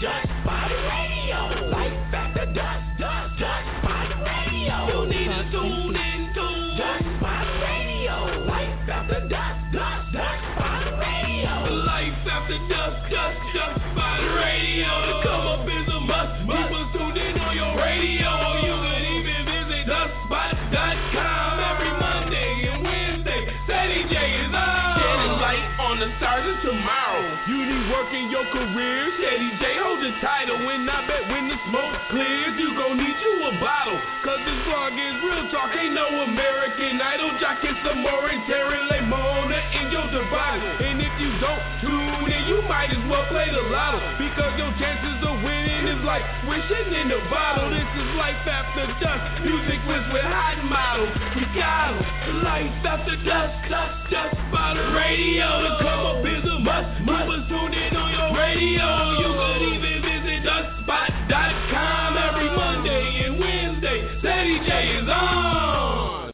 Dust Spot Radio. Life after Dust Spot Radio. You need to tune into Dust Spot Radio. Life after Dust Spot Radio. Life after Dust Spot Radio. To come up is a must. People tuned in on your radio. You can even visit dustspot.com every Monday and Wednesday. Steady J is on. Shedding light on the stars of tomorrow. You need work in your career. Steady J hold the title. And I bet when the smoke clears, you gon' need you a bottle. Cause this vlog is real talk. Ain't no American Idol. Jockin' some more and tearing Lemona in your device. And if you don't tune in, you might as well play the lotto. Because your chances of winning is like wishing in a bottle. This is Life After Dust. Music with hot models. We got 'em. Life After Dust Spot Radio. To come up is a must. Keep us tuned in on your radio. You could even visit dustspot.com every Monday and Wednesday. Steady J is on.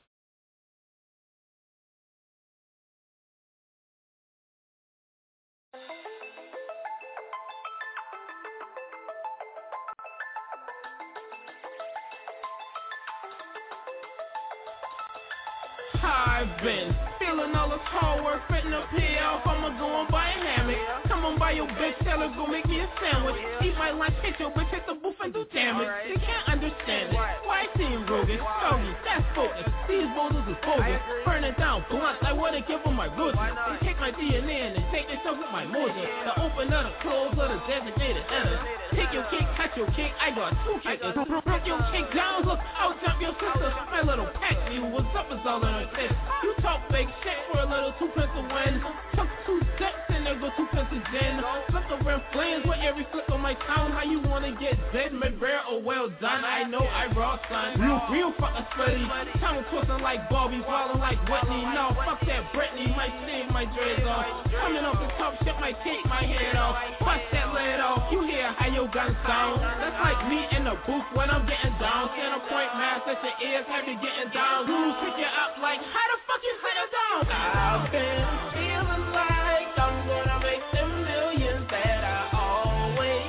I've been feeling all this hard work fitting to pay off. I'ma go and buy a hammock. Come on, buy your bitch, tell her go make me a sandwich. Eat my lunch, hit your bitch, hit the booth and do damage. They can't understand it. Why seem roguish? Doggy, that's focus. These boulders is bogus. Burn it down, blunt. I wanna give them my roses. They take my DNA and they take themselves with my motor. The open or the close or the designated enter. Take your cake, catch your cake. I got two kickers. Break your cake down, look, I'll jump your sister. My little pack, you what's up is all in her face. You talk fake shit for a little 2 pence to win. Took 2 steps and there go 2 pence to gin. Flip the rim flames with every flip of my tongue. How you wanna get dead, mid rare or well done? I know I raw son. Real fucking sweaty. Tongue twisting like Bobby, falling like Whitney. No, fuck that Britney, might shave my dreads off. Coming off the top shit, might take my head off. Bust that lid off. You hear how your guns sound? That's like me in the booth when I'm getting down. Center point mask at your ears, have you getting down. Rules pick you up like, how the fuck you sit it down? I've been feeling like I'm gonna make them millions that I always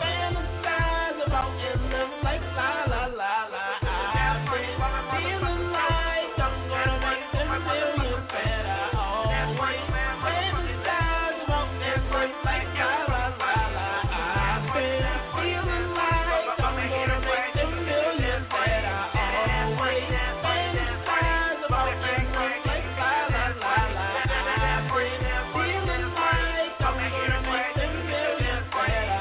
fantasize about and live like la la la la. I've been feeling like I'm gonna make them millions that I always fantasize about and live like la la la la. I've been feeling like I'm gonna make them millions that I always fantasize about and live like la la la la. I've been feeling like I'm gonna make them millions that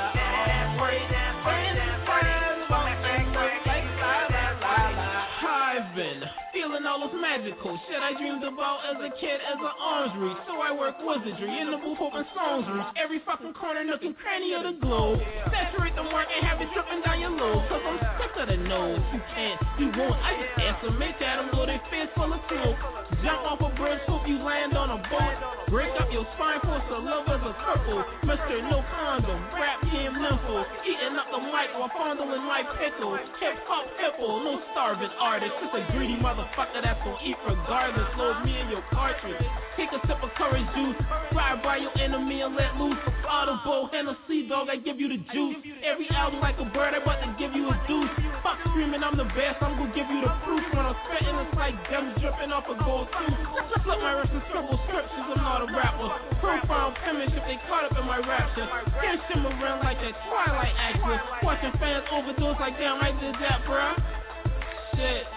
I always fantasize about and live like la la la la. I've been feeling all this magical shit I dreamed about as a kid as an arms reach. So I work wizardry in the booth hoping songs reach every fucking corner, nook and cranny of the globe. Saturate the mark and have it dripping down your lobe. Cause I'm sick of the nose. You can't, you won't. I just answer, make at them blow their face full of smoke. Jump off a bridge, hope you land on a boat. Break up your spine, force the lovers a purple. Mr. No Condom, rap game nympho. Eating up the mic while fondling my pickles. Hip hop hippo, no starving artist. Just a greedy motherfucker that's gonna eat regardless. Load me in your cartridge. Take a sip of courage juice. Ride by your enemy and let loose. Audible, Hennessy, dog, I give you the juice. Every album like a bird, I about to give you a deuce. Fuck screaming, I'm the best, I'm gonna give you the proof. When I'm spitting, it's like gems dripping off a gold tooth. Flip my wrist and scribble scriptures, I'm not a rapper. Profile penmanship, they caught up in my rapture. Can't shimmer around like that Twilight actress. Watching fans overdose like, damn, I did that, bruh. Shit.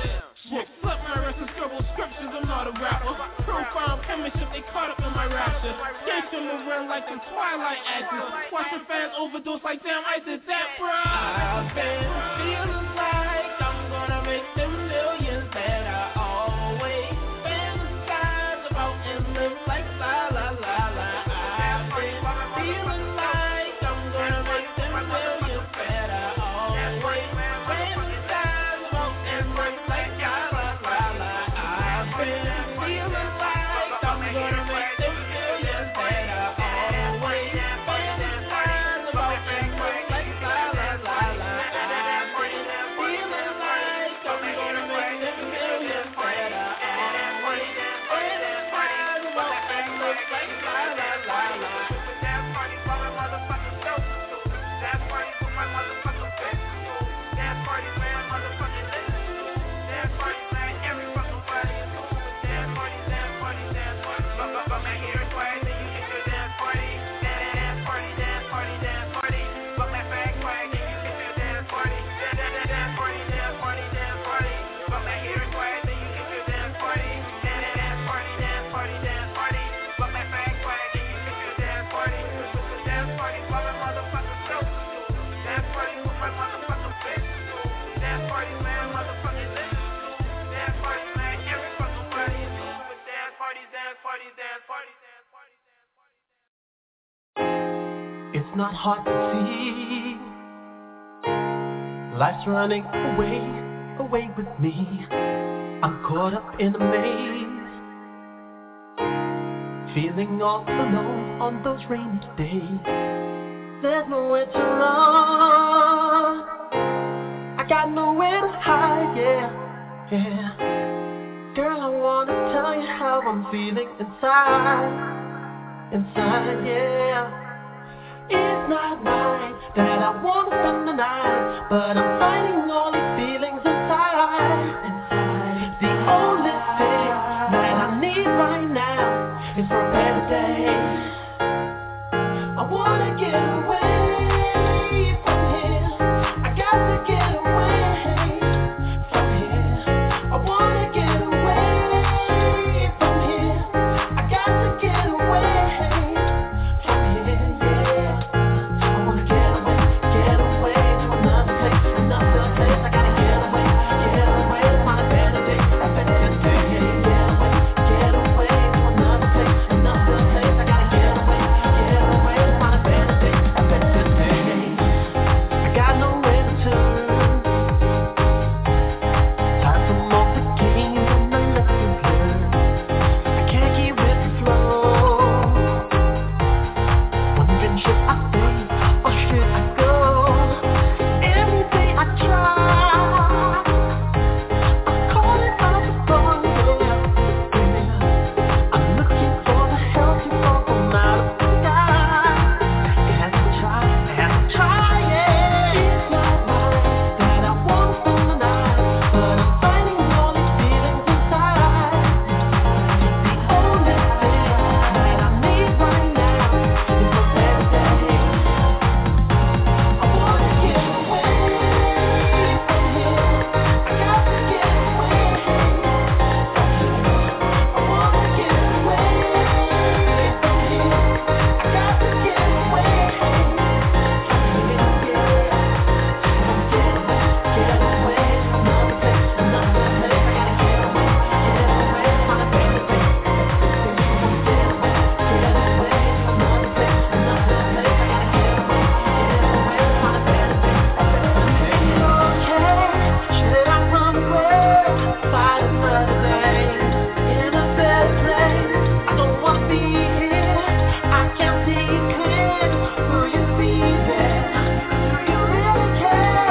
Flip my wrist and scribble scriptures, I'm not a rapper. Profile penmanship, they caught up in my rapture. Can't shimmer around like the Twilight actress. Watching fans overdose like, damn, I did that, bruh. I've been feeling like I'm gonna make them millions that I always fantasize about and live like la la la la. I've been feeling like I'm gonna make them millions that I always fantasize about and live like la la la la. I've been feeling like I'm gonna make them millions that I always fantasize about and live like la la la la. I've been It's not hard to see. Life's running away with me. I'm caught up in a maze, feeling all alone on those rainy days. There's nowhere to run, I got nowhere to hide, yeah. Girl, I wanna tell you how I'm feeling inside, yeah. It's not right that I wanna spend the night, but I'm fighting all these feelings inside. The only thing that I need right now is for a better day. I wanna get away from here. I got to get away from here. I wanna get away from here. I got to get away from here, yeah. I wanna get away to another place. I gotta get away, find a better day, a better day. Get away to another place. I gotta get away, find a better day, a better day. I got nowhere to turn. Time for more the game and the lessons learned. I can't keep with the flow. Wondering should I stay or should I go? Every day I try, I'm calling out the phone, yeah. I'm looking for the help to fall from out of the sky. As I try, yeah. It's not right that I want to spend the night, but I'm fighting all these feelings inside. The only thing that I need right now is a better day. I wanna get away from here. I got to get away from here. I wanna get away from here. I got to get away from here, yeah. Get away to another place. I gotta get away, find a better day. Get away to another place. I gotta get away, find a better day. Okay, should I run away, find another day in a better place? I don't wanna be here, I can't see clear. Will you be there? Do you really care?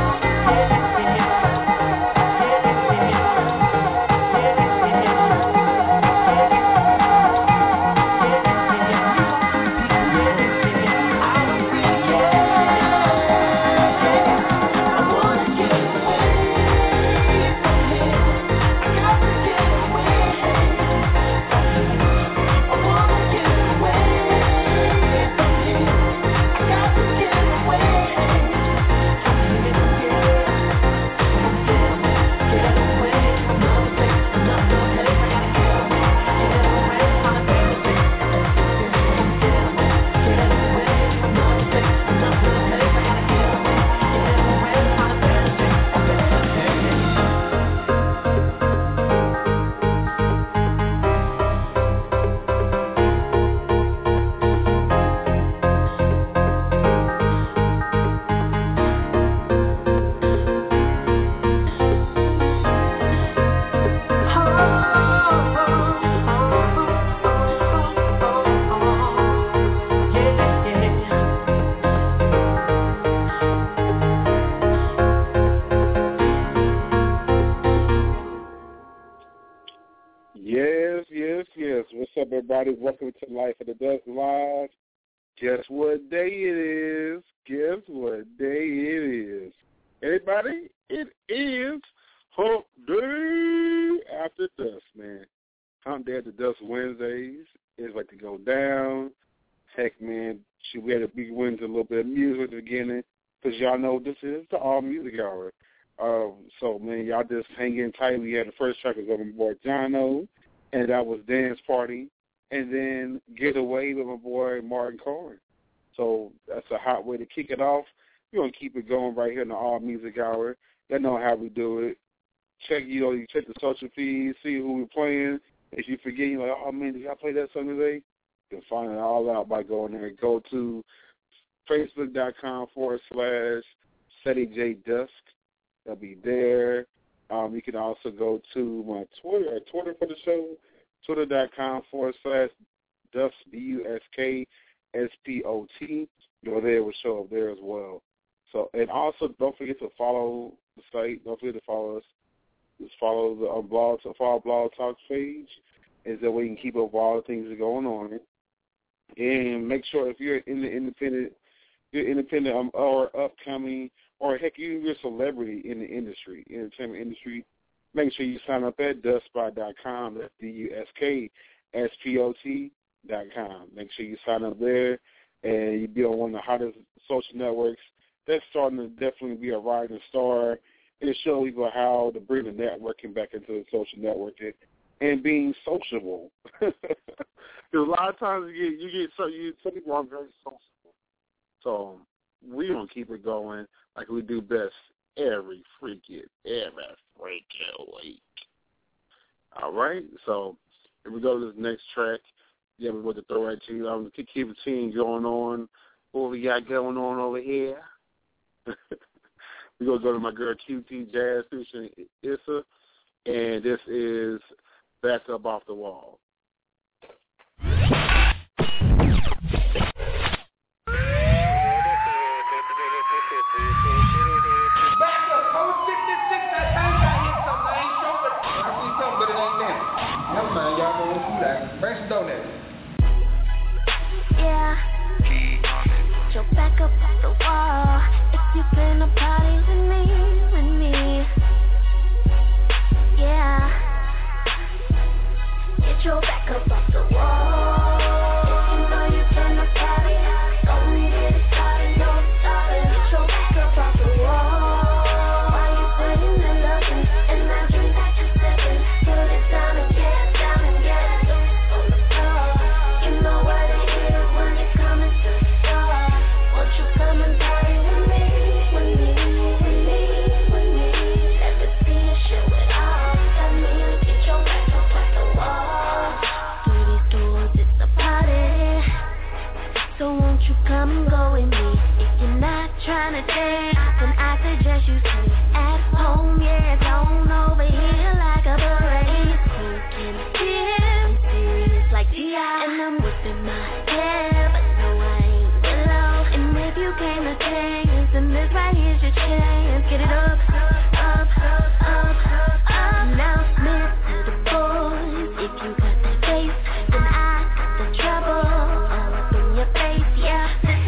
Yes. What's up, everybody? Welcome to Life of the Dust Live. Guess what day it is? Everybody, it is Hump Day after Dust, man. Hump Day after Dust Wednesdays. It's like to go down. Heck, man, we had a big win to a little bit of music at the beginning because y'all know this is the All Music Hour. So, man, y'all just hang in tight. We had the first track was of my boy Jono, and that was Dance Party, and then Get Away with my boy Martin Corn. So that's a hot way to kick it off. We're going to keep it going right here in the All Music Hour. Y'all know how we do it. You check the social feeds, see who we're playing. If you forget, you're like, oh, man, did y'all play that song today? You can find it all out by going there. Go to Facebook.com/SettyJDusk. They'll be there. You can also go to my Twitter for the show, Twitter.com/Dusk, DUSKSPOT. Go there, will show up there as well. So, and also don't forget to follow the site. Don't forget to follow us. Just follow the Blog Talk page. Is that way you can keep up with all the things that are going on. And make sure if you're in the independent, or upcoming, or heck, you're a celebrity in the industry, entertainment industry, make sure you sign up at duskspot.com. That's DUSKSPOT.com. Make sure you sign up there, and you'll be on one of the hottest social networks. That's starting to definitely be a rising star. It shows people how to bring the networking back into the social networking and being sociable. Because a lot of times some people aren't very sociable. So we're going to keep it going like we do best every freaking week. All right? So if we go to this next track, we're going to throw right to you. I'm going to keep the team going on. What we got going on over here? We're going to go to my girl QT Jazz featuring Issa, and this is Back Up Off the Wall. Bring some donuts. Yeah. So back up off the wall. If you plan a party with me. Yeah. Get your back up off the wall. If you know you plan a party, don't get it started, don't start it. Get your back up off the wall. While you putting the loving and that drink that you're sipping, put it down and get it. Come and go with me. If you're not trying to dance, then I suggest you stay at home. Yeah, don't over here like a parade. Can I'm serious like T.I. And I'm whipping my hair, but no, I ain't willow. And if you came to dance, then this right here's your chance. Get it up. Announcement to the boys. If you got that bass, then I got the trouble. All up in your face, yeah.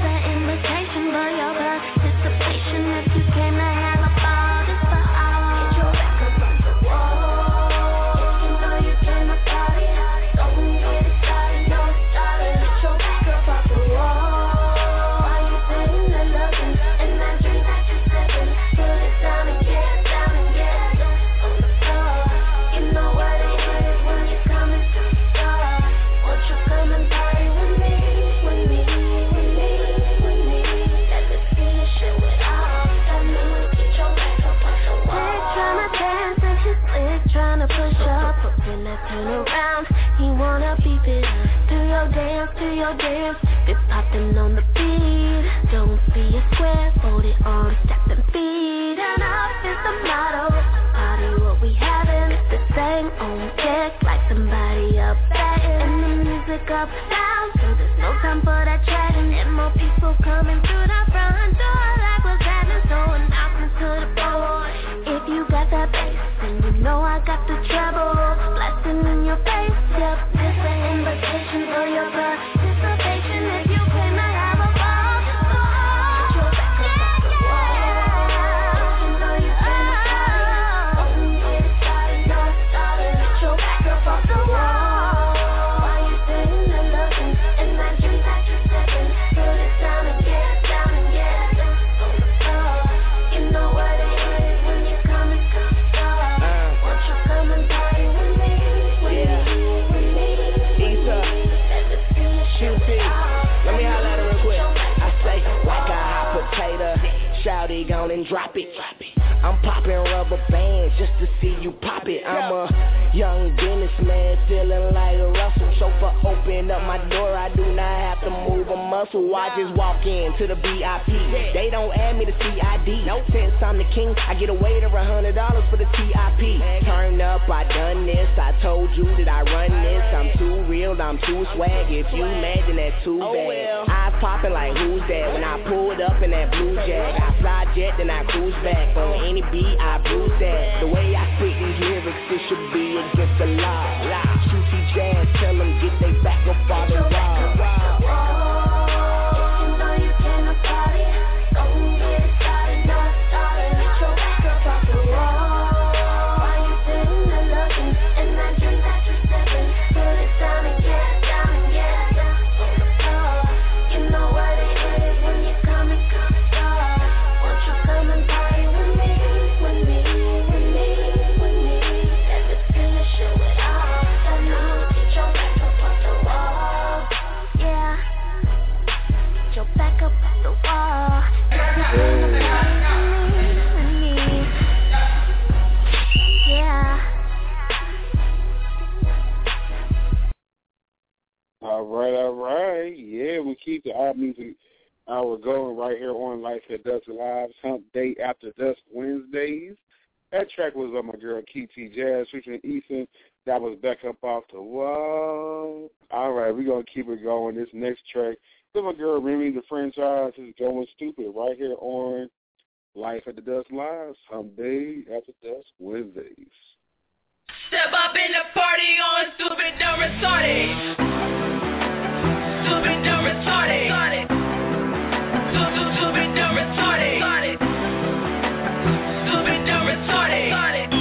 Dance, it's popping on the beat. Don't be a square, fold it on, step and feet. And up is the motto, party what we having. The same on deck, like somebody up batting. And the music up down, so there's no time for that chatting. And more people coming through the front door, like what's happening. So announcements to the board. If you got that bass, then you know I got the treble. Blasting in your face, yep, it's an invitation for your blood. Shouty gone and drop it. I'm popping rubber bands just to see you pop it. I'm a young businessman feeling like a Russell. Chauffeur open up my door, I do not have to move a muscle. I just walk in to the VIP. They don't add me to CID. Since I'm the king, I get a waiter $100 for the TIP. Turn up, I done this. I told you that I run this. I'm too real, I'm too swag. If you mad, then that's too bad. Eyes popping like who's that? When I pulled up in that blue jag, I fly jet, then I cruise back. On any beat, I bruise that. The way I spit these lyrics, it should be against the law. Shooty jazz, tell them get they back up on the wall. All right. Yeah, we keep the Our Music Hour going right here on Life at Dusk Live's Hump Day After Dusk Wednesdays. That track was on my girl KT Jazz featuring Ethan. That was Back Up Off the Wall. All right, we're going to keep it going. This next track is my girl Remy the Franchise is Going Stupid right here on Life at the Dusk Live's Hump Day After Dusk Wednesdays. Step up in the party on stupid, dumb, retarded. Stupid, dumb, retarded. Stupid, dumb, retarded. Stupid, dumb, retarded.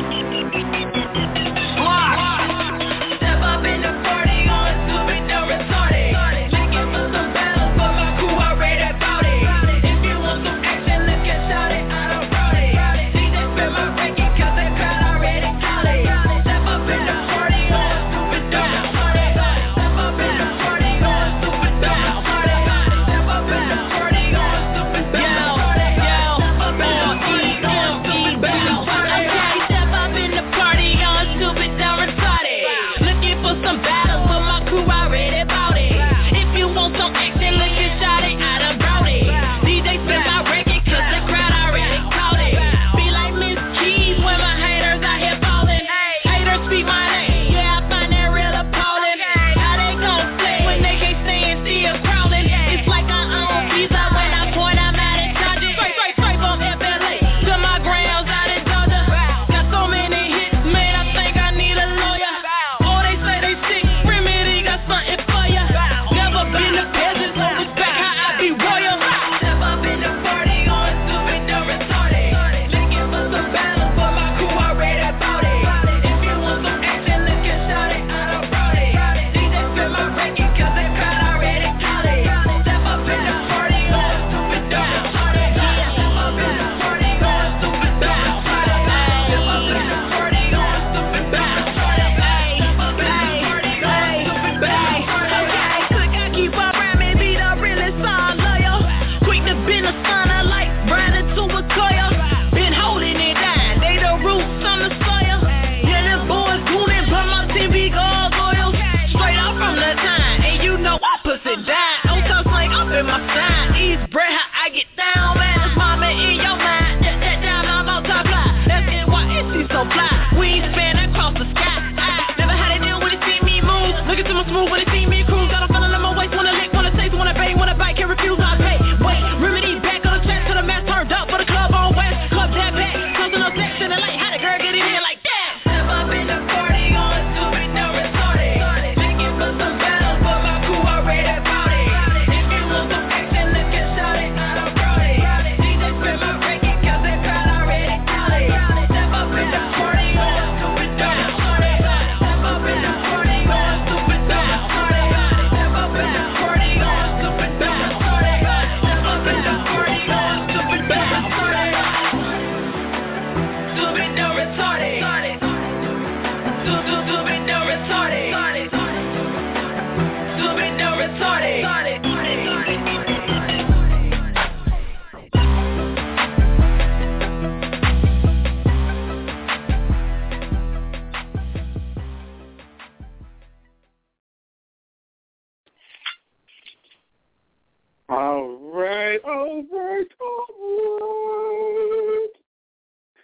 Step up in the party on stupid, dumb, retarded. Looking for some battles, but my crew already about it. If you want some action, look and shout it, I done brought it. DJ spin my record, cause that crowd already got it. Step up in the party on stupid, dumb, retarded. Step up in the party on stupid, dumb, retarded. Step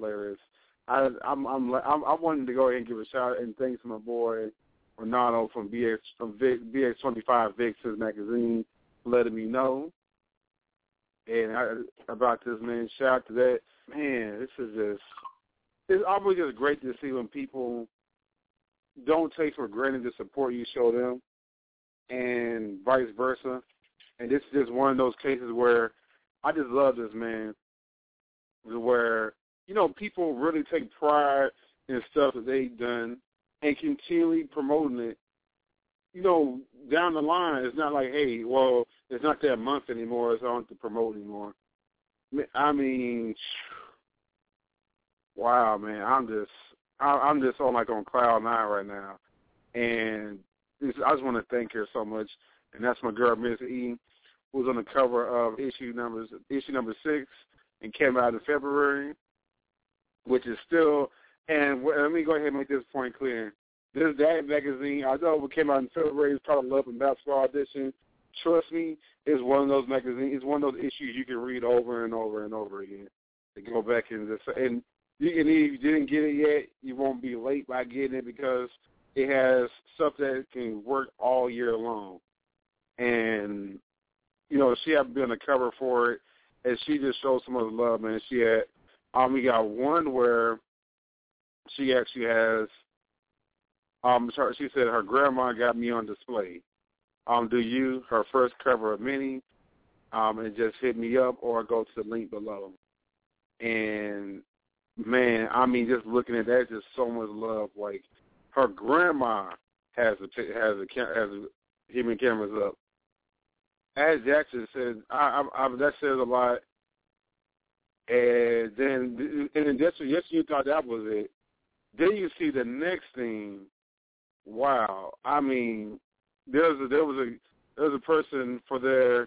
hilarious. I wanted to go ahead and give a shout out and thanks to my boy Ronaldo from BX25 Vix's magazine for letting me know. And about this, man, shout out to that. Man, this is just, it's always just great to see when people don't take for granted the support you show them and vice versa. And this is just one of those cases where I just love this, man, where, you know, people really take pride in stuff that they've done and continually promoting it. You know, down the line, it's not like, hey, well, it's not that month anymore, so I don't have to promote anymore. I mean, wow, man, I'm just on cloud nine right now. And I just want to thank her so much. And that's my girl, Miss E, who's on the cover of issue number 6 and came out in February, which is still, and let me go ahead and make this point clear. That magazine, although it came out in February, it's called Love and Basketball Edition. Trust me, it's one of those magazines, it's one of those issues you can read over and over and over again. To go back and you can, if you didn't get it yet, you won't be late by getting it because it has stuff that can work all year long. And, you know, she had been on the cover for it, and she just showed some of the love, man. She had, we got one where she actually has, she said her grandma got me on display. Her first cover of many, and just hit me up or go to the link below. And, man, I mean, just looking at that, just so much love. Like, her grandma has human cameras up. As Jackson said, that says a lot. And then yes, you thought that was it. Then you see the next thing. Wow, I mean, there was a person for their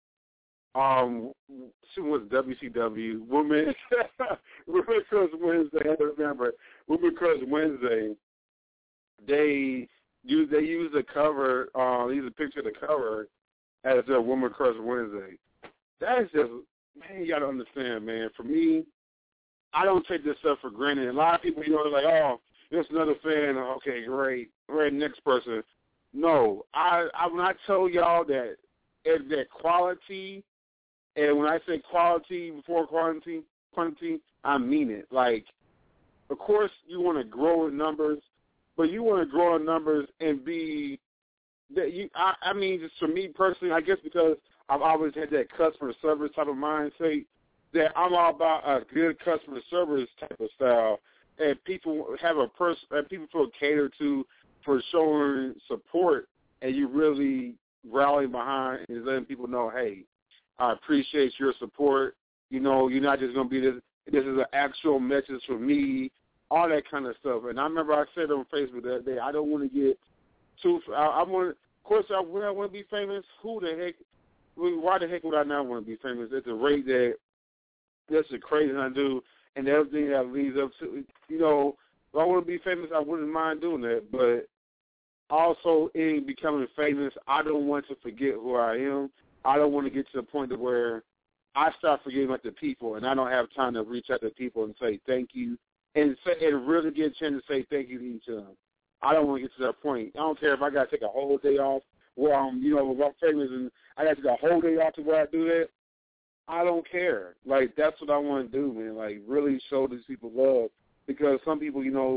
she was WCW Women Crush Wednesday. I have to remember Women Crush Wednesday. They used the cover. They used a picture of the cover as their Women Crush Wednesday. That is just, man, you got to understand, man. For me, I don't take this stuff for granted. A lot of people, you know, they're like, oh, there's another fan. Okay, great. Right, next person. No, when I tell y'all that quality, and when I say quality before quantity, I mean it. Like, of course, you want to grow in numbers, but you want to grow in numbers and be that you. I mean, just for me personally, I guess because I've always had that customer service type of mindset, that I'm all about a good customer service type of style, and people have people feel catered to for showing support, and you really rally behind and letting people know, hey, I appreciate your support. You know, you're not just going to be this. This is an actual message from me, all that kind of stuff. And I remember I said on Facebook that day, I don't want to get too. I want, of course, I want to be famous. Who the heck? Why the heck would I not want to be famous? At the rate that that's the crazy thing I do, and everything that leads up to. You know, if I want to be famous, I wouldn't mind doing that. But also, in becoming famous, I don't want to forget who I am. I don't want to get to the point where I start forgetting about the people, and I don't have time to reach out to people and say thank you, and really get a chance to say thank you to each other. I don't want to get to that point. I don't care if I got to take a whole day off where I'm famous and I got to take a whole day off to where I do that. I don't care. Like, that's what I want to do, man. Like, really show these people love, because some people,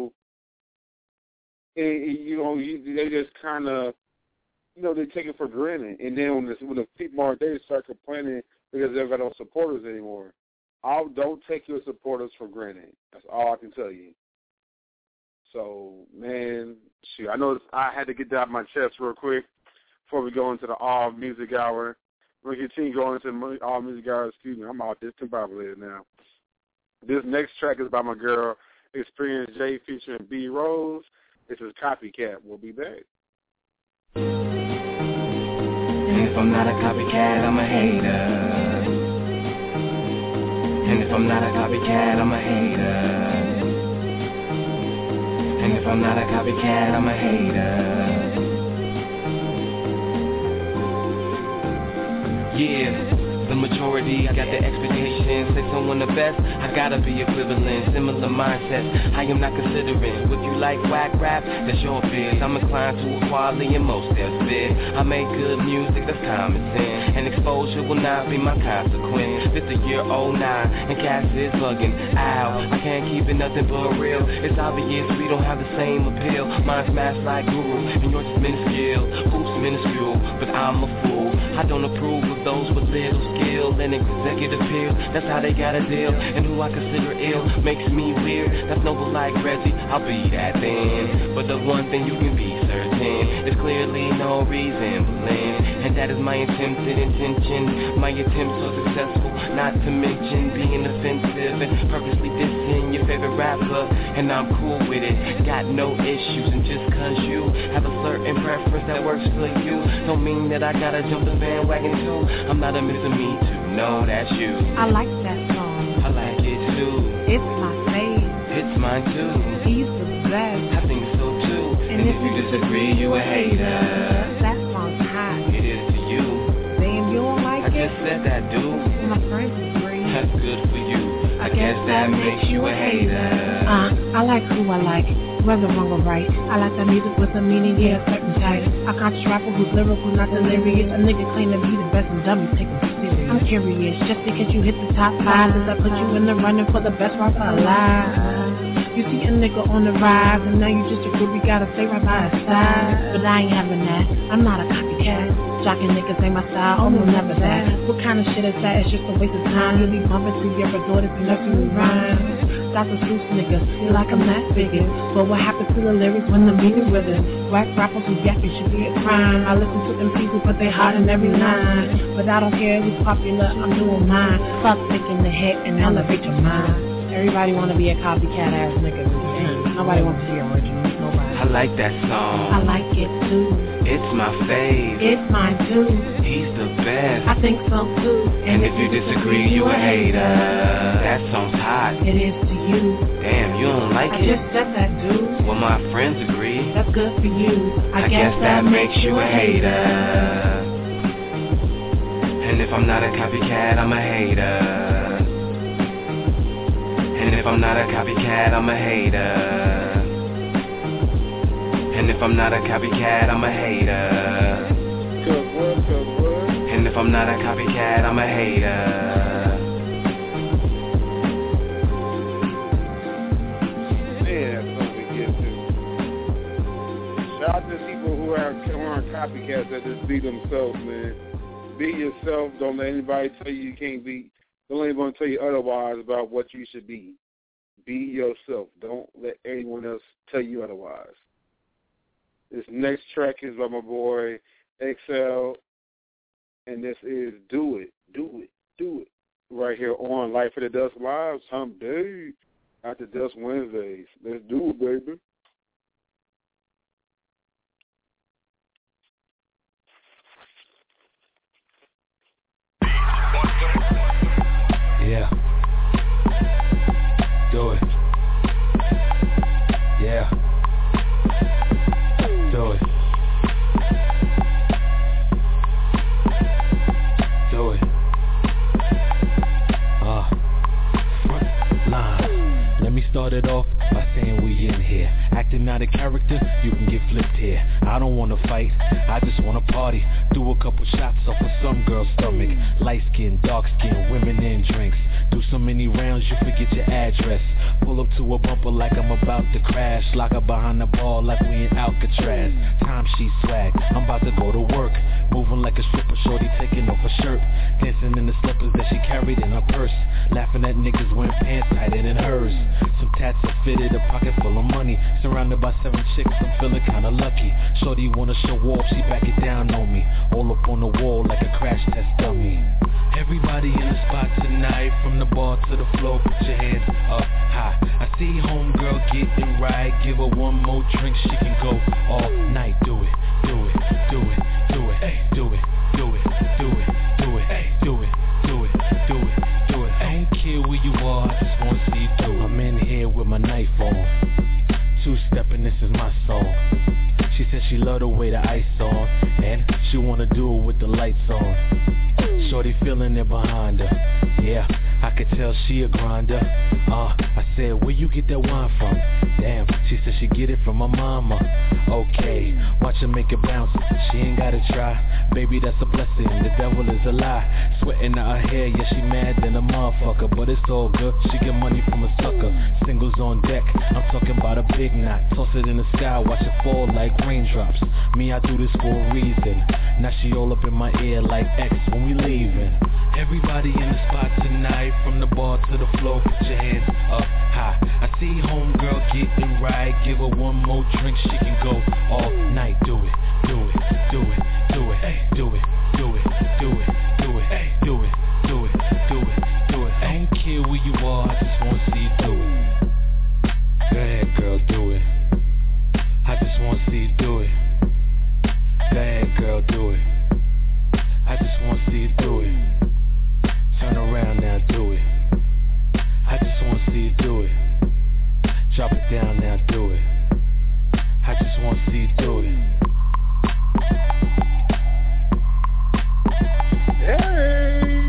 they just kind of, they take it for granted. And then when the people are there, they start complaining because they've got no supporters anymore. Don't take your supporters for granted. That's all I can tell you. So, man, shoot, I know I had to get that out of my chest real quick before we go into the All Music Hour. We're going to continue going into All Music Hour. Excuse me, I'm all discombobulated now. This next track is by my girl, Experience J, featuring B Rose. This is Copycat. We'll be back. And if I'm not a copycat, I'm a hater. And if I'm not a copycat, I'm a hater. And if I'm not a copycat, I'm a hater. Yeah. the majority. I got the expectations, say someone the best, I gotta be equivalent. Similar mindsets, I am not considering. If you like whack rap, that's your biz. I'm inclined to equality and most that's fit. I make good music, that's common sense, and exposure will not be my consequence. It's the year 09, and cats is bugging. Ow, I can't keep it nothing but real. It's obvious we don't have the same appeal. Mine's smashed like Guru, and yours is minuscule. Oops, minuscule, but I'm a fool. I don't approve of those with little skill and executive appeal. That's how they gotta deal, and who I consider ill makes me weird. That's noble like Reggie, I'll be that then. But the one thing you can be certain is clearly no resembling, and that is my attempted intention. My attempts so successful, not to mention being offensive and purposely dissing your favorite rapper, and I'm cool with it, got no issues. And just cause you have a certain preference that works for you, don't mean that I gotta jump the bandwagon too. I'm not a Mr. Me Too, no, that's you. I like that song. I like it too. It's my fave. It's mine too. He's the best. I think so too. And if you disagree, you a hater. That song's hot. It is to you. Damn, you don't like it? I just said that, dude. My friends agree. That's good for you. I guess that makes you a hater. I like who I like, whether wrong or right. I like that music with a meaning, yeah, a certain type. A conscious rapper who's lyrical, not delirious. A nigga claim to be the best and dummies take him serious. I'm curious, just because you hit the top 5, does that put you in the running for the best rapper alive? You see a nigga on the rise, and now you just a groupie, gotta stay right by his side. But I ain't having that, I'm not a copycat. Jocking niggas ain't my style, oh no, never that. What kind of shit is that? It's just a waste of time. You'll be bumping through your daughters and nursery rhymes. Dr. Seuss niggas, feel like I'm that figure. But what happens to the lyrics when the meaning rhythm? Whack rappers who yakking should be a crime. I listen to them people, but they hot in every line. But I don't care who's popular, I'm doing mine. Fuck thinking the hit and elevate your mind. Everybody wanna be a copycat ass nigga. Nobody wants to be original. Nobody. I like that song. I like it too. It's my fave. It's mine too. He's the best. I think so too. And if you disagree, you a hater. That song's hot. It is to you. Damn, you don't like it? I just said that, dude. Well, my friends agree. That's good for you. I guess that makes you a hater. And if I'm not a copycat, I'm a hater. And if I'm not a copycat, I'm a hater. And if I'm not a copycat, I'm a hater. And if I'm not a copycat, I'm a hater. Man, that's what we get to. Shout out to people who aren't copycats that just be themselves, man. Be yourself. Don't let anybody tell you you can't be. Don't let anyone tell you otherwise about what you should be. Be yourself. Don't let anyone else tell you otherwise. This next track is by my boy XL, and this is Do It, Do It, Do It, right here on Life of the Dust Live, Hump Day, after Dust Wednesdays. Let's do it, baby. Yeah. Do it. Yeah. Do it. Do it. Front line. Let me start it off by saying we in here. Acting out of character, you can get flipped here. I don't wanna fight, I just wanna party. Do a couple shots off of some girl's stomach. Light skin, dark skin, women and drinks. Do so many rounds you forget your address. Pull up to a bumper like I'm about to crash. Lock up behind the ball like we in Alcatraz. Time she swag, I'm about to go to work. Moving like a stripper, shorty taking off her shirt. Dancing in the slippers that she carried in her purse. Laughing at niggas wearing pants tighter than hers. Some tats are fitted, a pocket full of money. Surrounded by 7 chicks, I'm feeling kinda lucky. Shorty wanna show off, she back it down on me. All up on the wall like a crash test dummy. Everybody in the spot tonight, from the bar to the floor, put your hands up high. I see homegirl getting right, give her one more drink, she can go all night. Do it, do it, do it, do it, hey, do it, do it, do it, do it, hey, do it, do it, do it, do it. I don't care where you are, I just wanna see you do it. I'm in here with my knife on, 2-stepping, this is my song. She said she love the way the ice on, and she wanna do it with the lights on. Shorty feeling it behind her. Yeah, I could tell she a grinder. I said, where you get that wine from? Damn, she said she get it from my mama. Okay, watch her make it bounce. She ain't gotta try. Baby, that's a blessing. The devil is a lie. Sweating out her hair, yeah, she mad than a motherfucker. But it's all good, she get money from a sucker. Singles on deck, I'm talking about a big knot. Toss it in the sky, watch it fall like raindrops. Me, I do this for a reason. Now she all up in my ear like X when we leaving. Everybody in the spot tonight, from the bar to the floor, put your hands up high. I see homegirl getting right. Give her one more drink, she can go all night. Do it, do it, do it, do it, hey, do it, do it, do it, do it, hey, do it, do it, do it, do it. I don't care where you are, I just wanna see you do it. Go ahead, girl, do it. I just wanna see you do it. Go ahead, girl, do it. I just wanna see you do it. Turn around now, do it. I just wanna see you do it. Drop it down now, do it. I just wanna see you do it. Hey,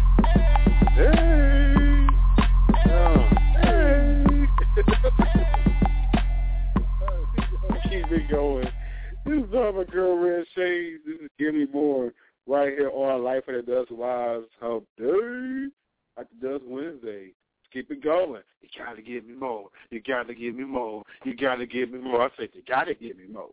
keep it going. This is my girl Red Shades. This is Give Me More right here on Life of the Dust Wives Hump Day at the Dust Wednesday. Keep it going. You gotta give me more. You gotta give me more. You gotta give me more. I said you gotta give me more.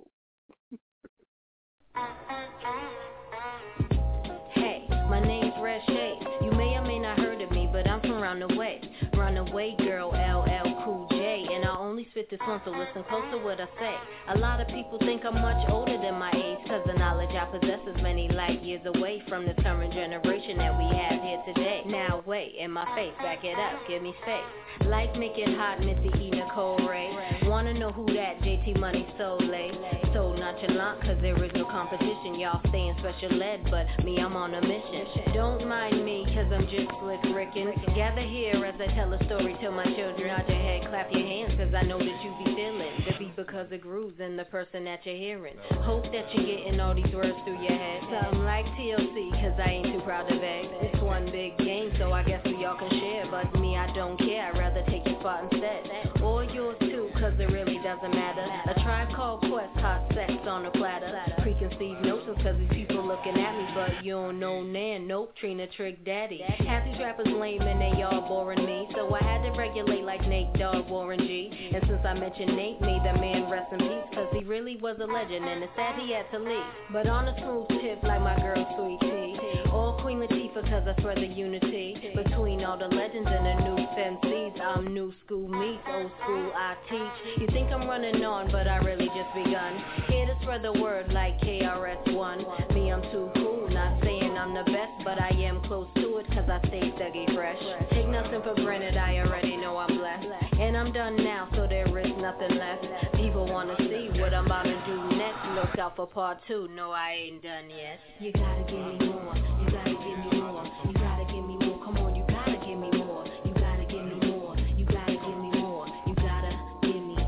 Hey, my name's Red Shades. You may or may not heard of me, but I'm from round the way. Runaway girl, LL Cool J, and I only spit this one, so listen close to what I say. A lot of people think I'm much older than my age, cause the knowledge I possess is many light years away from the current generation that we have here today. Now wait, in my face, back it up, give me space. Like making hot, Missy E. Nicole Ray. Wanna know who that JT Money Soul lay? So nonchalant, cause there is no competition. Y'all staying special ed, but me, I'm on a mission. Don't mind me, cause I'm just slick rickin'. Gather here as I tell a story to my children. Nod your head, clap your hands, cause I know that you be feeling the beat because it grooves in the person that you're hearing. Hope that you're getting all these words through your head. Something like TLC, cause I ain't too proud to beg. It's one big game, so I guess we all can share. But me, I don't care, I'd rather take your spot instead. Or yours too, cause it really doesn't matter. A Tribe Called Quest, hot sex on a platter. Preconceived notions, cause these people looking at me, but you don't know Nan, nope, Trina Trick Daddy. Half these rappers lame and they all boring me, so I had to regulate like Nate Dogg, Warren G. And since I mentioned Nate, may the man rest in peace, cause he really was a legend and it's sad he had to leave. But on a smooth tip like my girl Sweet Tea, or Queen Latifah, cause I swear the unity between all the legends and the new MCs. I'm new school meets old school I teach. You think I'm running on, but I really just begun. Here to spread the word like KRS-One. Me, I'm too cool, not saying I'm the best, but I am close to it, cause I stay Dougie fresh. Take nothing for granted, I already know I'm blessed. And I'm done now, so there is nothing left. People wanna see what I'm about to do next. Look out for part 2, no I ain't done yet. You gotta give me more, you gotta give me more, you gotta give me more, come on, you gotta give me more, you gotta give me more, you gotta give me more, you gotta give me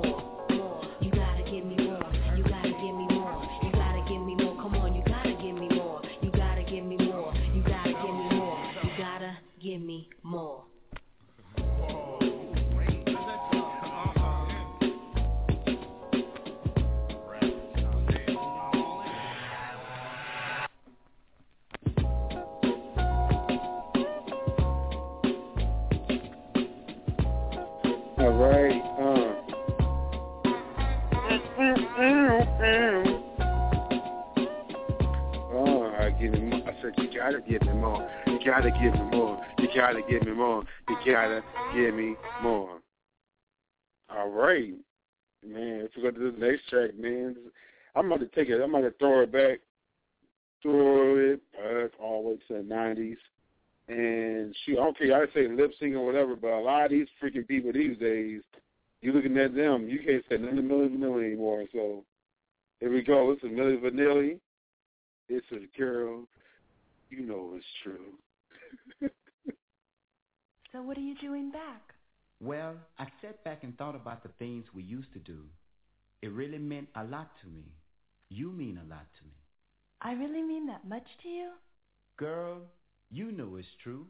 more, you gotta give me more, you gotta give me more, you gotta give me more, come on, you gotta give me more, you gotta give me more, you gotta give me more, you gotta give me more. All right. I give me more. I said you gotta give me more. You gotta give me more. You gotta give me more. You gotta give me more. All right, man. If we go to the next track, man, I'm about to take it. I'm about to throw it back all the way to the 90s. And she, okay, I say lip sync or whatever, but a lot of these freaking people these days, you looking at them, you can't say nothing to Milli Vanilli anymore. So here we go. This is Milli Vanilli. It's a girl. You know it's true. So what are you doing back? Well, I sat back and thought about the things we used to do. It really meant a lot to me. You mean a lot to me. I really mean that much to you? Girl, you know it's true.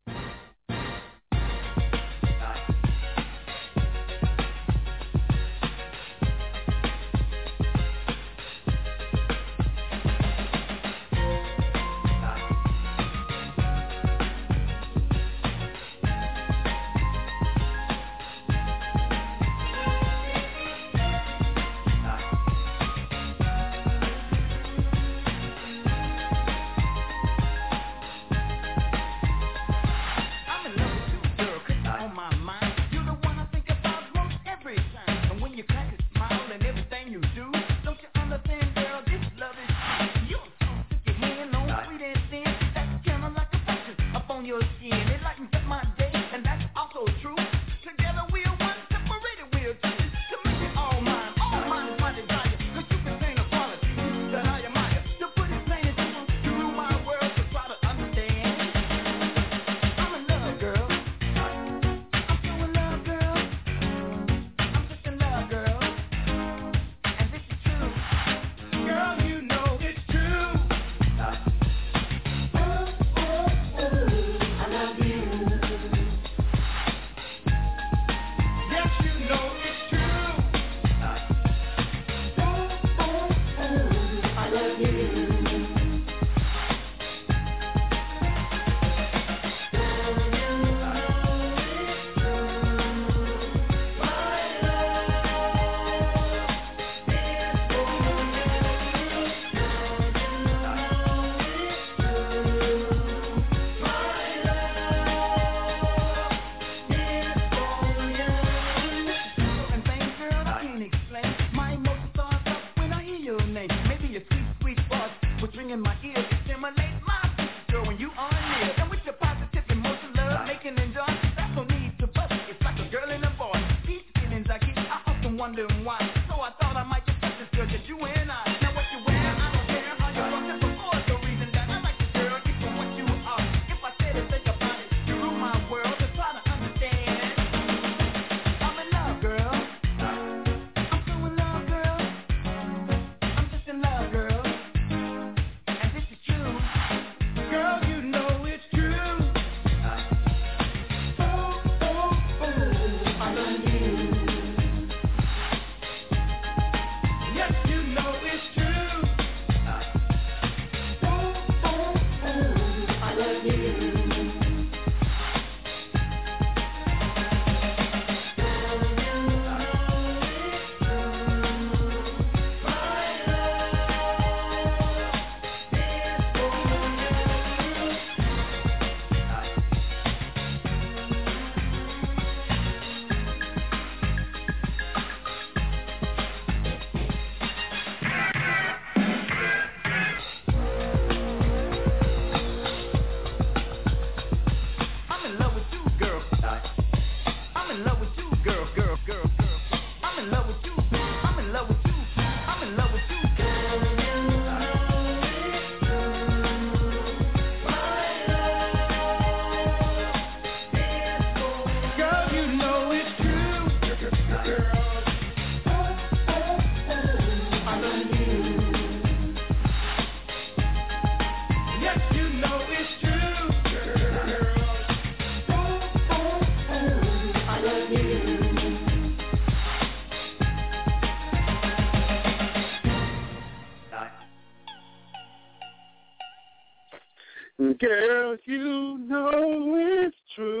Girl, you know it's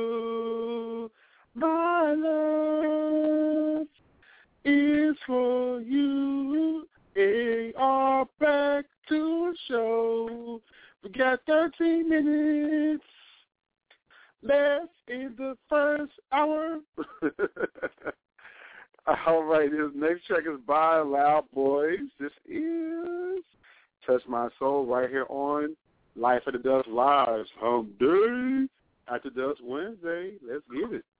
true. My love is for you. We are back to the show. We got 13 minutes left in the first hour. All right, this next track is by Loud Boys. This is Touch My Soul right here on Life at the Dust Live. Hump Day after Dust Wednesday. Let's get it.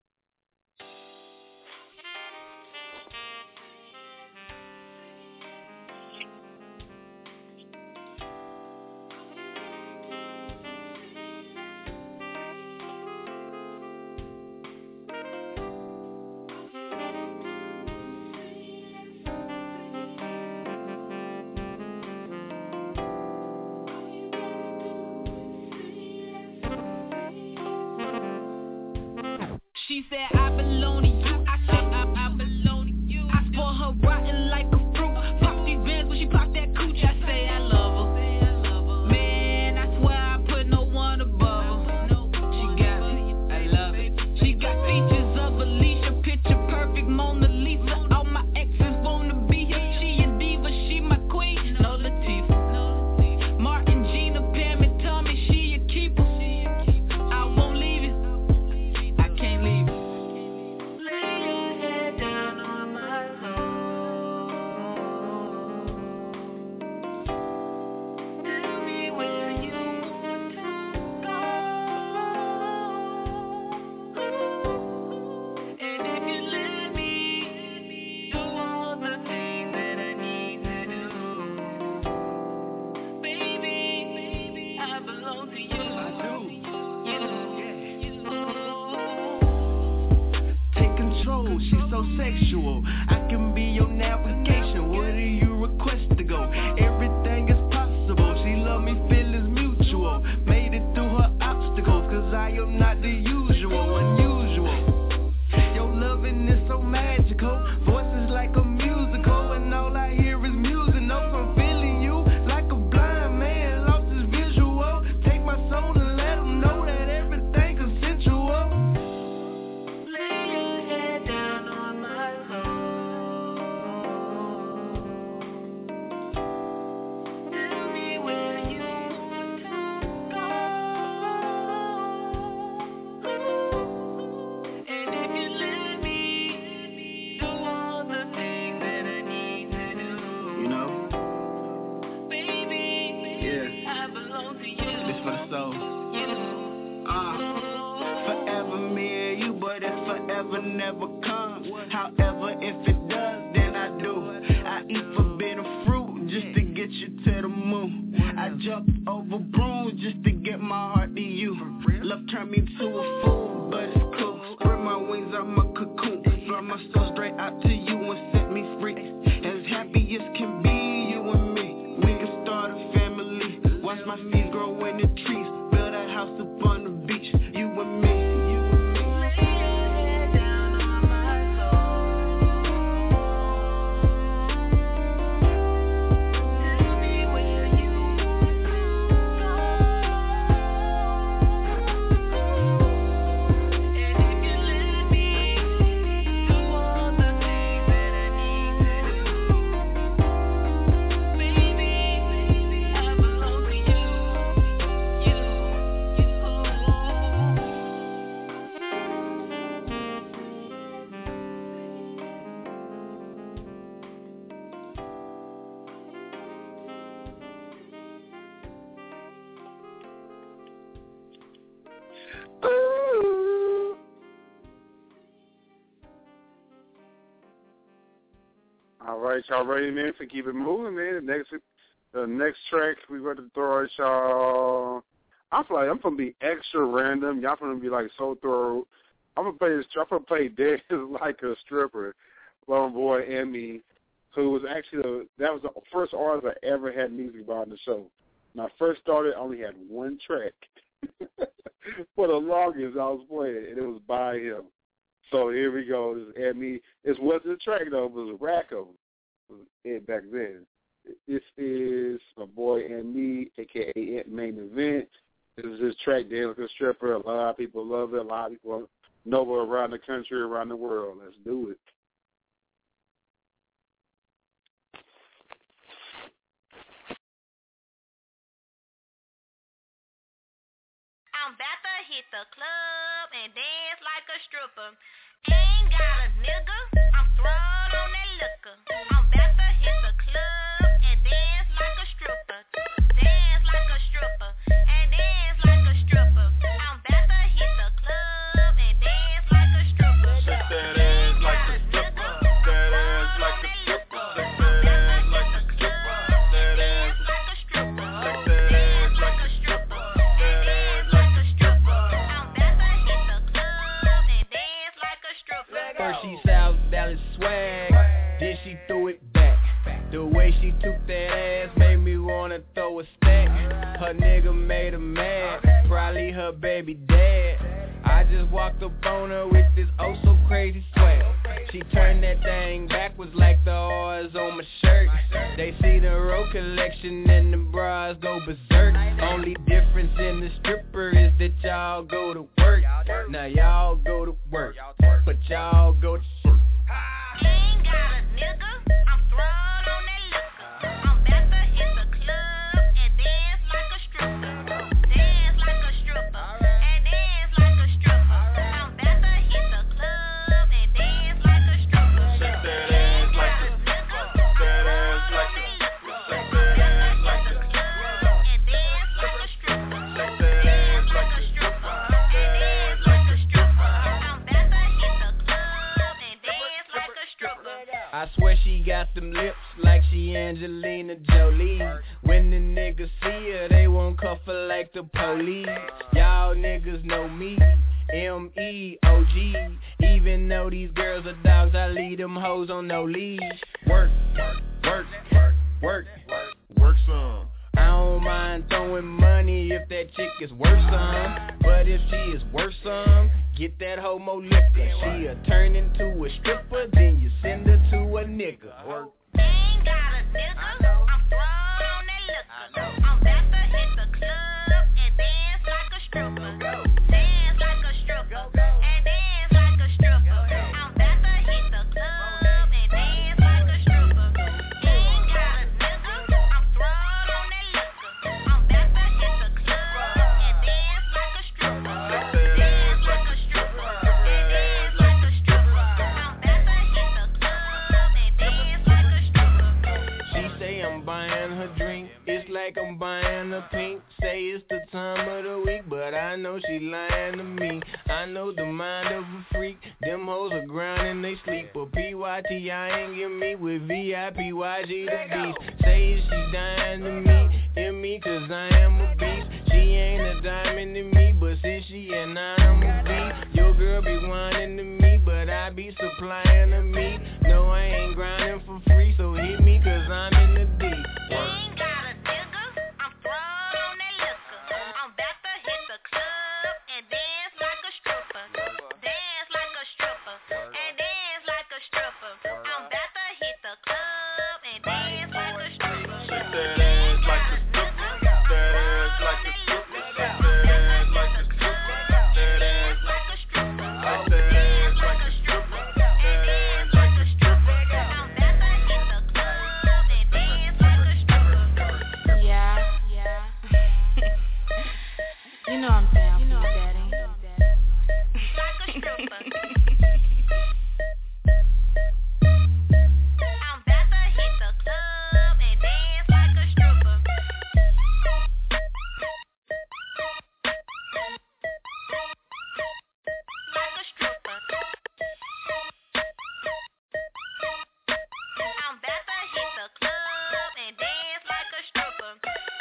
She said I belong to you. I said I belong to you. I spoil her rotten like a fruit. Pop these bands when she pop that coochie. I say I love her. Man, I swear I put no one above her. She got me, I love it. She got features of Alicia, picture perfect Mona Lisa. All my exes wanna be here. She a diva, she my queen. No Latifah. Martin, Gina, Pam, and Tommy, she a keeper. I won't leave it. I can't leave it. Lay your head down on my love. Tell me where you want to go. And if you let me do all the things that I need to do, baby, I belong to you. I do. Take control, she's so sexual. I can be your navigation. Where do you request to go? Everything is possible. She love me, feelings mutual. Made it through her obstacles, cause I am not the usual, unusual. Your loving is so magical. Voice is like a musical, and all I hear is music notes. I'm feeling you like a blind man lost his visual. Take my soul and let him know that everything consensual. Lay your head down on my love. Tell me where you want to go. And if you let me do all the things that I need to do, You know, baby, yeah, I belong to you. this for the soul. Forever me and you, but if forever never comes, however, if it does, then I do. I eat forbidden fruit just to get you to the moon. I jump over brooms just to get my heart to you. Love turned me to a fool, but it's cool. Spread my wings out my cocoon, fly my soul straight out to you and set me free. As happy as can be, you and me. We can start a family. Watch my seeds grow in the trees. Build a house up on the beach. You and me. Lay your head down on my Tell me where you want to go. And if you let me do all the things that I need to do, baby, I belong to you. Ooh. All right, y'all ready, man? To keep it moving, man. The next track we got to throw at y'all. I feel like I'm gonna be extra random. Y'all gonna be like so thorough. I'm gonna play this. I'm gonna play "Dance Like a Stripper" by my boy Emmy, who was actually that was the first artist I ever had music by on the show. When I first started, I only had one track. For the longest, I was playing it, and it was by him. So here we go. This is Emmy. This wasn't a track though. It was a racko. It back then. This is my boy Emmy, aka Main Event. This is his track, "Dance Like a Stripper." A lot of people love it. A lot of people know it around the country, around the world. Let's do it. I'm about to hit the club and dance like a stripper. Ain't got a nigga, I'm thrown on that liquor. I'm about to hit the club and dance like a stripper. Dance like a stripper and dance like a stripper. I'm about to hit the club and dance like a stripper. Shake that ass like a stripper. That ass like a stripper. Shake that ass like a stripper. That ass like a stripper. Shake that ass like a stripper. That ass like a stripper. I'm about to hit the club and dance like a stripper. First she South Dallas swag, then she threw it back. The way she took that ass made me wanna throw a stack. Her nigga made her mad, probably her baby dad. I just walked up on her with this oh so crazy swag. She turned that thing backwards like the R's on my shirt. They see the road collection and the bras go berserk. Only difference in the stripper is that y'all go to work. Now y'all go to work, but y'all go to work. Ain't got a nigga, I'm throwed on that liquor. I'm about to hit the club and dance like a stripper. Dance like a stripper, and dance like a stripper. I'm about to hit the club and dance like a stripper. Shake that ass like a nigga, that ass like a stripper. Shake that ass like a club and dance like a stripper. Shake that ass like a stripper, that ass like a stripper. I'm about to hit the club and dance like a stripper. I swear she got them lips like she Angelina Jolie. When the niggas see her, they won't cuff her like the police. Y'all niggas know me, M-E-O-G. Even though these girls are dogs, I leave them hoes on no leash. Work, work, work, work some. I don't mind throwing money if that chick is worth some. But if she is worth some, get that homo liquor. She'll turn into a stripper, then you send her to a nigga. Work. Ain't got a nigga, I'm throwed on that liquor. I'm about to hit the club and dance like a stripper. Dance like a stripper, and dance like a stripper. I'm about to hit the club and dance like a stripper. Ain't got a nigga, I'm throwed on that liquor. I'm about to hit the club and dance like a stripper. Dance like a stripper, and dance like a stripper. I'm about to hit the club and dance like a stripper. She say I'm buying her drink, it's like I'm buying her pink. Say it's the time of the week, but I know she lying to me. I know the mind of a freak, them hoes are grinding, they sleep. But PYT I ain't get me with VIP, YG the beast. Say she dying to me, in me cause I am a beast. She ain't a diamond to me, but since she a 9 I'm a beast. Your girl be whining to me, but I be supplying to me. No, I ain't grinding for free, so hit me cause I'm in the deep. Ain't got a nigga, I'm throwed on that liquor. I'm about to hit the club and dance like a stripper. Dance like a stripper, and dance like a stripper. I'm about to hit the club and dance like a stripper. Shake that ass like a stripper, that ass like a stripper. Shake that ass like a stripper, that ass like a stripper. Shake that ass like a stripper, that ass like a stripper. I'm about to hit the club and dance like a stripper. Yeah. You know I'm down for you, daddy. Like a stripper. I'm about to hit the club and dance like a stripper. Like a stripper. I'm about to hit the club and dance like a stripper.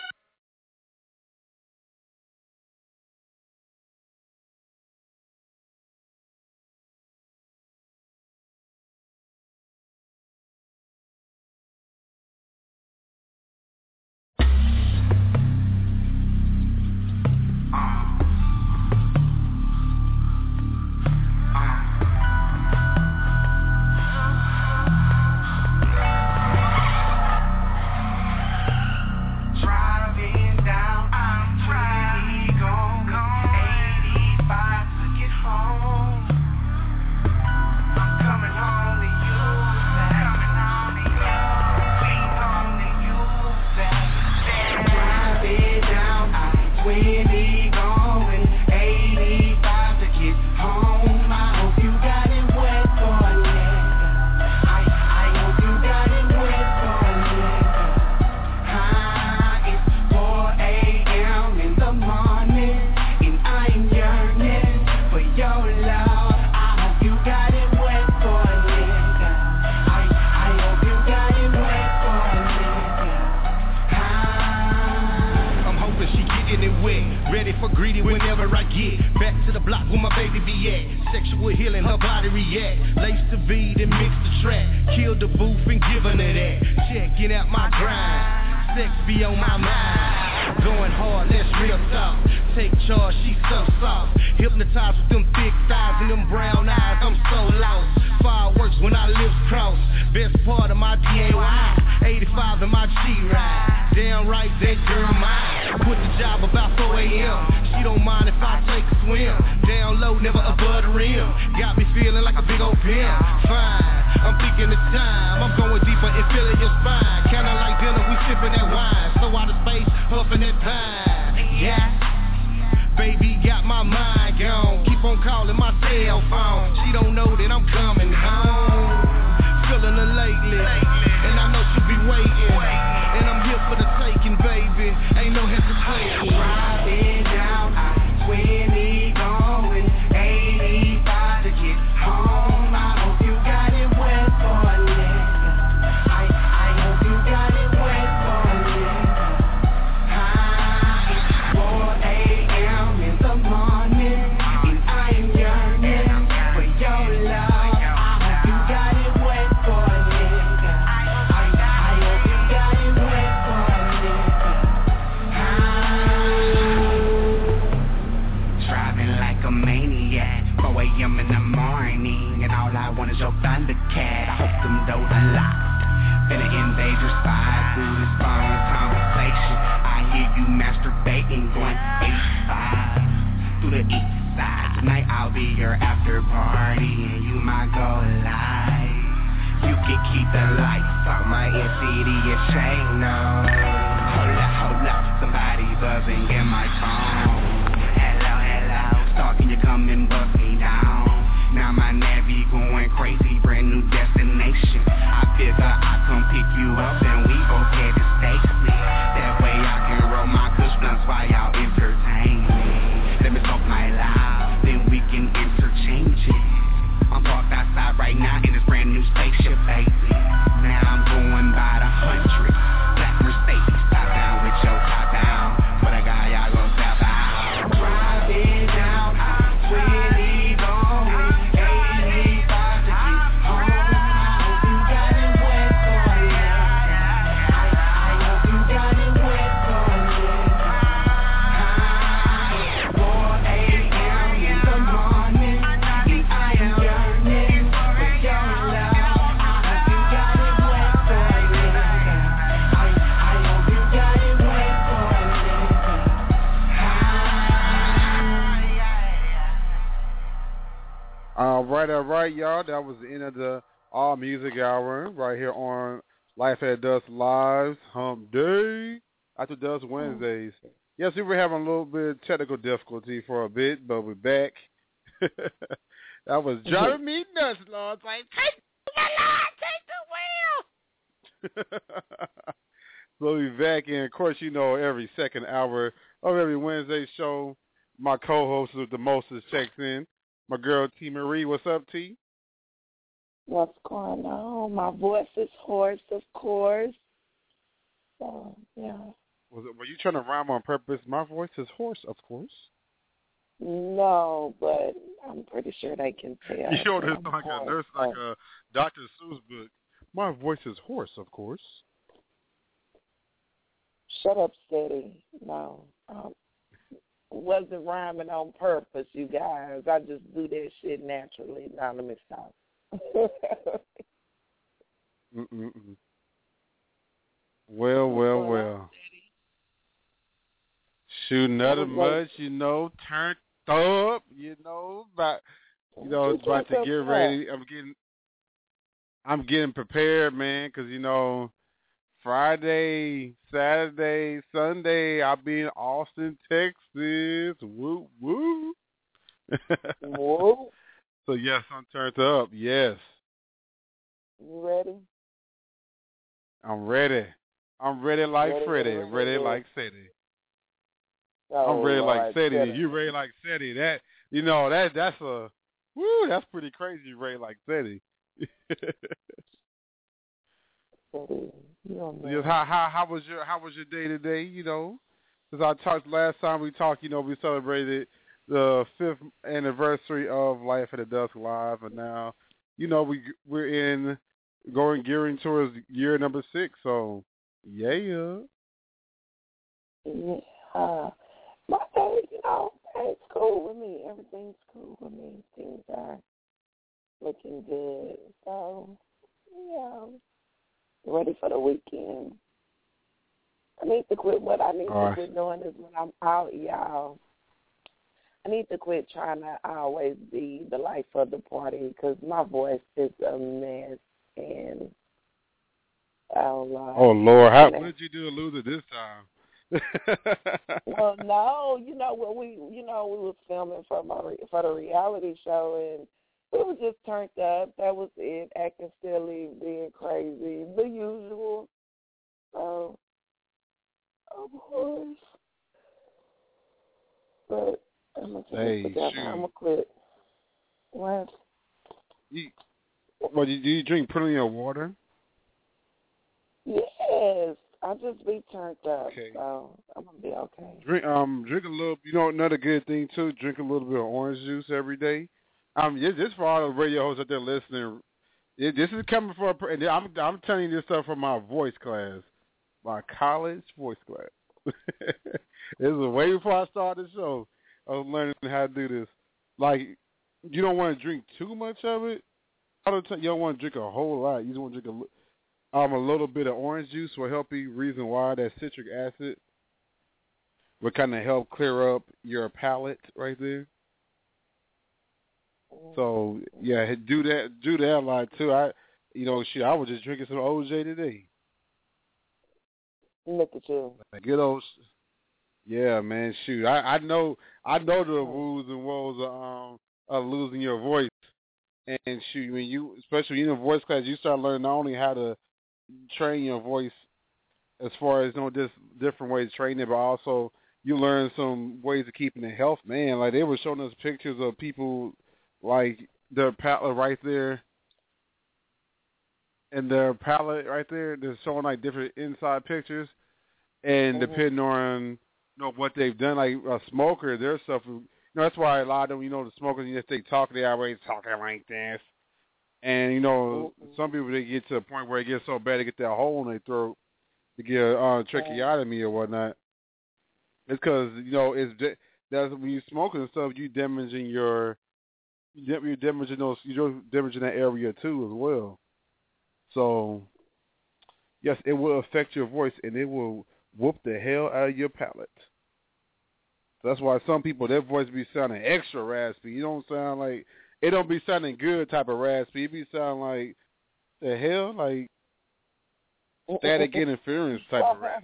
Driving down I-20, going 85 to get home. I'm coming home to you, coming home to you, waiting home to you. Driving down I-20, going 85 to get home. I hope you got it wet for a nigga. I hope you got it wet for a nigga. It's 4 a.m. in the morning, and I'm yearning for your love. I hope you got it wet for a nigga. I hope you got it wet for a nigga. I'm hoping she getting it wet, ready for greedy whenever I get back to the block where my baby be at. Sexual healing, her body react. Lace the beat and mix the track. Kill the booth and giving her that. Checking out my grind. Sex be on my mind. Going hard, that's real talk. Take charge, she so soft. Hypnotized with them thick thighs and them brown eyes, I'm so lost. Fireworks when our lips cross. Best part of my DAY, 85 in my G-Ride. Damn right, that girl mine. Quit the job about 4 a.m. She don't mind if I take a swim. Down low, never above the rim. Got me feeling like a big old pimp. Fine, I'm thinking the time. I'm going deeper and feeling your spine. Kinda like dinner, we sipping that wine. So out of space, huffing that pine. Yeah. Baby got my mind gone. Keep on calling my cell phone. She don't know that I'm coming home. Feeling her lately, and I know she'll be waiting. And I'm here for the taking, baby. Ain't no hesitation. Driving down I-20 going 85 to get home. I hope you got it wet for a nigga. I hope you got it wet for a nigga. It's 4 a.m. in the morning, and I am yearning for your love. I hope you got it wet for a nigga. I hope you got it wet for a nigga. Driving like a maniac, 4 a.m. in the morning, and all I want is your Thundercat. I hope them doors are locked. Finna invade your spot through this phone conversation. I hear you masturbating, going 85 through the east side. Tonight I'll be your after party, and you might go live. You can keep the lights on, my NCD is chain on. Hold up, somebody buzzing in my phone. Hello, stalking you, come and bust me down. Now my navy going crazy, brand new destination. I figure I come pick you up and we both head to Stacy. That way I can roll my kush blunts while y'all entertain me. Let me talk my loud, then we can interchange it. I'm parked outside right now in this brand new spaceship, baby. Now I'm going by the 100. Black Mercedes, top down with your top down. For the guy y'all gon' step out. Driving down I-20 going 85 to get home. I hope you got it wet for a nigga. I hope you got it wet for a nigga. It's 4 a.m. in the morning, and I am yearning for your love. I hope you got it wet for a nigga. I hope you got it wet for a nigga. All right, y'all. That was the end of the All Music Hour right here on Life at Dusk Live's Hump Day after Dusk Wednesdays. Yes, we were having a little bit of technical difficulty for a bit, but we're back. That was driving me nuts, Lord. It's like, take the wheel. So we're back, and of course, you know, every second hour of every Wednesday show, my co-host with the mostest checks in. My girl T. Marie, what's up, T? What's going on? My voice is hoarse, of course. So, yeah. Were you trying to rhyme on purpose? My voice is hoarse, of course. No, but I'm pretty sure they can tell. You know, it's like a nurse, like a Dr. Seuss book. My voice is hoarse, of course. Shut up, Steady. No. Wasn't rhyming on purpose, you guys. I just do that shit naturally. Now let me stop. Well. Shoot, nothing much, you know, turned up, you know, about to get ready. I'm getting prepared, man, because, you know, Friday, Saturday, Sunday, I'll be in Austin, Texas. Woo, woo. Whoa. So, yes, I'm turned up. Yes. You ready? I'm ready. I'm ready like Freddie. Ready like Sadie. I'm ready like Sadie. You ready like Sadie. That, you know, that's pretty crazy, ready like Sadie. Just how was your day today? You know, since I talked last time we talked, you know, we celebrated the 5th anniversary of Life at the Dusk Live, and now, you know, we're gearing towards year number 6. So yeah. Yeah. My day, it's cool with me. Everything's cool with me. Things are looking good. So, yeah, ready for the weekend. I need to quit. What I need to quit doing is when I'm out, y'all, I need to quit trying to always be the life of the party because my voice is a mess. And oh Lord, what did you do to lose it this time? Well, no, we was filming for the reality show, and we were just turned up. That was it, acting silly, being crazy, the usual. Of course. But I'm gonna quit. What? Do you drink plenty of water? Yes. I'll just be turned up, so I'm going to be okay. Drink a little, another good thing, too, drink a little bit of orange juice every day. Just for all the radio hosts out there listening, this is coming from, and I'm telling you this stuff from my voice class, my college voice class. This was way before I started the show. I was learning how to do this. Like, you don't want to drink too much of it. You don't want to drink a whole lot. You just want to drink a little bit of orange juice will help you. Reason why, that citric acid will kind of help clear up your palate right there. So yeah, do that a lot too. I was just drinking some OJ today. Look at you. Like good old, yeah, man. Shoot, I know the woes and woes of losing your voice. And shoot, when especially in the voice class, you start learning not only how to train your voice as far as just different ways to train it, but also you learn some ways of keeping it healthy. Man, like they were showing us pictures of people like their palate right there, and their palate right there. They're showing like different inside pictures, and depending on what they've done, like a smoker, their stuff. That's why a lot of them, the smokers, they talk, they always talking like this. And, some people, they get to a point where it gets so bad they get that hole in their throat to get a tracheotomy or whatnot. It's because, that's when you smoking and stuff, you're damaging you're damaging that area too as well. So, yes, it will affect your voice and it will whoop the hell out of your palate. That's why some people, their voice be sounding extra raspy. You don't sound like, it don't be sounding good type of raspy. It be sounding like, the hell? Like, static interference type of raspy.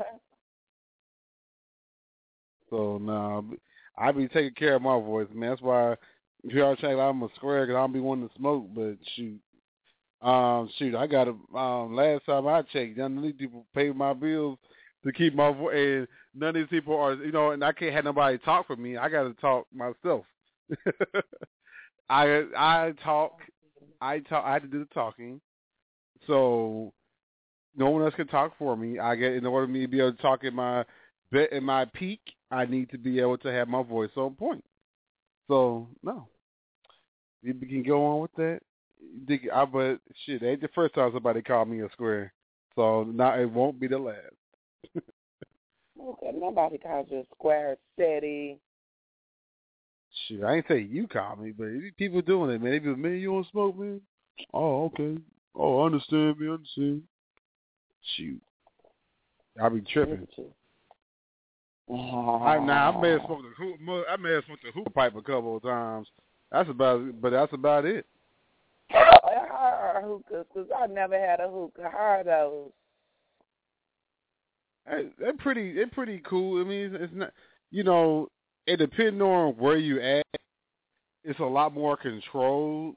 So, I be taking care of my voice, man. That's why, if y'all check, I'm a square because I don't be wanting to smoke, but shoot. I got last time I checked, none of these people pay my bills to keep my voice, and none of these people are, and I can't have nobody talk for me. I got to talk myself. I talk. I have to do the talking. So no one else can talk for me. In order for me to be able to talk in my peak, I need to be able to have my voice on point. So no, we can go on with that. But shit, it ain't the first time somebody called me a square. So now it won't be the last. Okay, nobody calls you a square steady. Shoot, I ain't say you call me, but people doing it, man. They be like, man, you want to smoke, man? Oh, okay. Oh, I understand, man. Shoot. I be tripping. I may have smoked the hookah pipe a couple of times. That's about it. Hookahs, because I never had a hookah. How are those? They're pretty cool. I mean, it's not, it depends on where you at. It's a lot more controlled,